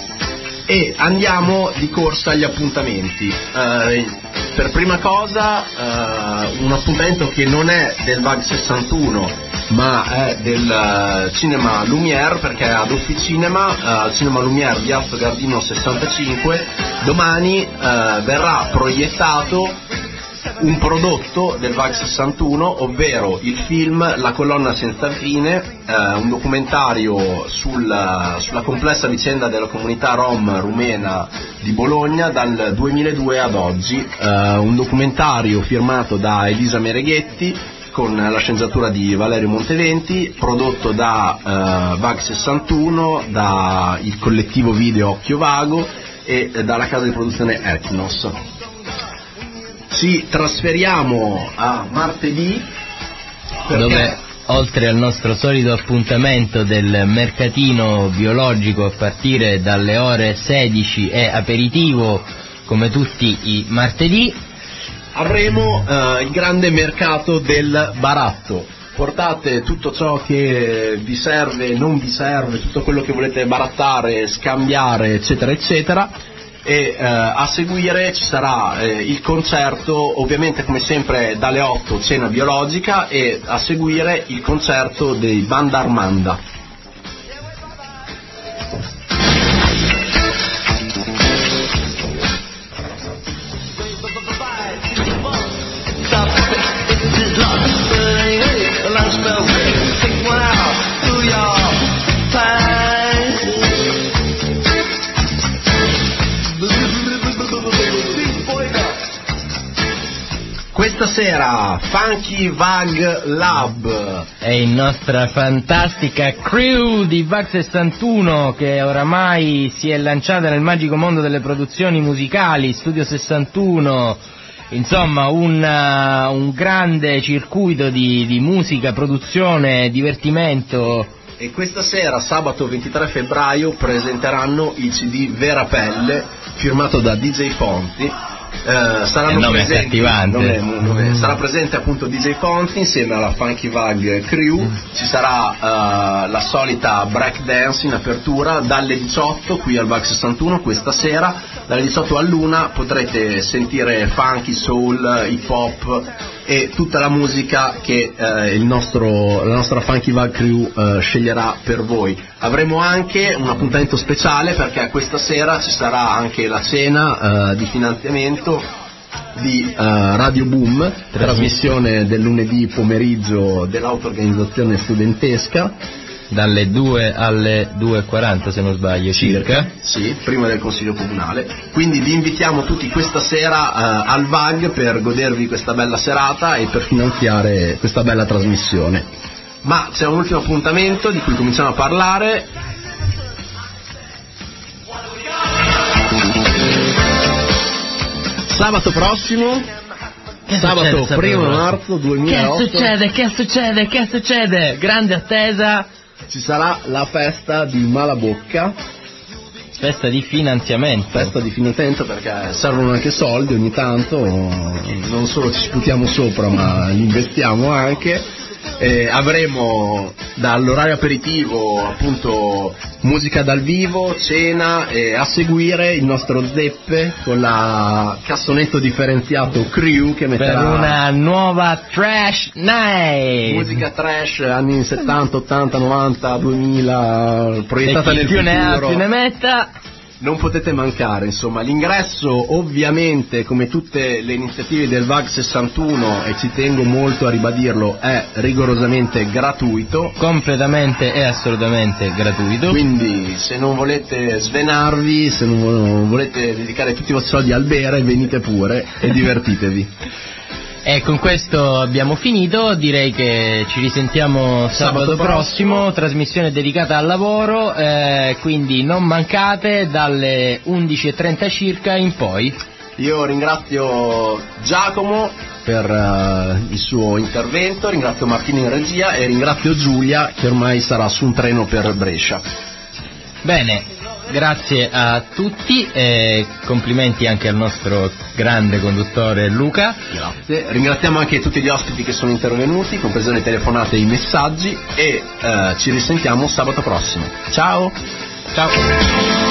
E andiamo di corsa agli appuntamenti. Eh, per prima cosa eh, un appuntamento che non è del V A G sessantuno ma è del uh, Cinema Lumière, perché ad Officinema, uh, al Cinema Lumière di Alto Gardino sessantacinque, domani uh, verrà proiettato un prodotto del V A G sessantuno, ovvero il film La colonna senza fine, eh, un documentario sul, sulla complessa vicenda della comunità rom rumena di Bologna dal duemiladue ad oggi, eh, un documentario firmato da Elisa Mereghetti con la sceneggiatura di Valerio Monteventi, prodotto da eh, V A G sessantuno, da il collettivo video Occhio Vago e eh, dalla casa di produzione Etnos. Ci trasferiamo a martedì, perché... dove oltre al nostro solito appuntamento del mercatino biologico a partire dalle ore sedici e aperitivo come tutti i martedì, avremo eh, il grande mercato del baratto. Portate tutto ciò che vi serve, non vi serve, tutto quello che volete barattare, scambiare, eccetera eccetera. E eh, a seguire ci sarà eh, il concerto, ovviamente come sempre dalle otto cena biologica, e a seguire il concerto dei Banda Armanda. Questa sera Funky Vag Lab è in nostra fantastica crew di V A G sessantuno, che oramai si è lanciata nel magico mondo delle produzioni musicali, Studio sessantuno, insomma un, uh, un grande circuito di, di musica, produzione, divertimento. E questa sera, sabato ventitré febbraio, presenteranno il C D Vera Pelle, firmato da D J Fonti. Eh, saranno nome presenti, accattivante. nome, nome, sarà presente appunto D J Fonti insieme alla Funky Vag Crew. Mm. Ci sarà uh, la solita break dance in apertura dalle diciotto qui al V A G sessantuno questa sera. Dalle diciotto all'una potrete sentire funky, soul, hip hop e tutta la musica che eh, il nostro, la nostra Funky Vag Crew eh, sceglierà per voi. Avremo anche un appuntamento speciale, perché questa sera ci sarà anche la cena eh, di finanziamento di uh, Radio Boom, trasmissione del lunedì pomeriggio dell'auto-organizzazione studentesca, dalle due alle due e quaranta se non sbaglio circa, circa. Sì, prima del consiglio comunale. Quindi vi invitiamo tutti questa sera uh, al V A G per godervi questa bella serata e per finanziare questa bella trasmissione. Ma c'è un ultimo appuntamento di cui cominciamo a parlare. Sabato prossimo, che sabato succede, primo marzo duemilaotto. Che succede? Che succede? Che succede? Grande attesa. Ci sarà la festa di Malabocca. Festa di finanziamento. Festa di finanziamento, perché servono anche soldi ogni tanto, non solo ci sputiamo sopra ma li investiamo anche. Eh, avremo dall'orario aperitivo appunto musica dal vivo, cena e a seguire il nostro Zeppe con la cassonetto differenziato Crew che metterà per una nuova trash night, musica trash anni settanta, ottanta, novanta, duemila proiettata nel più futuro. Ne ha, più ne metta. Non potete mancare, insomma. L'ingresso ovviamente, come tutte le iniziative del V A G sessantuno, e ci tengo molto a ribadirlo, è rigorosamente gratuito, completamente e assolutamente gratuito. Quindi se non volete svenarvi, se non volete dedicare tutti i vostri soldi al bere, venite pure e divertitevi. E con questo abbiamo finito, direi che ci risentiamo sabato, sabato prossimo, prossimo, trasmissione dedicata al lavoro, eh, quindi non mancate dalle undici e trenta circa in poi. Io ringrazio Giacomo per uh, il suo intervento, ringrazio Martino in regia e ringrazio Giulia che ormai sarà su un treno per Brescia. Bene. Grazie a tutti e complimenti anche al nostro grande conduttore Luca. Grazie. Ringraziamo anche tutti gli ospiti che sono intervenuti, comprese le telefonate e i messaggi, e eh, ci risentiamo sabato prossimo. Ciao. Ciao.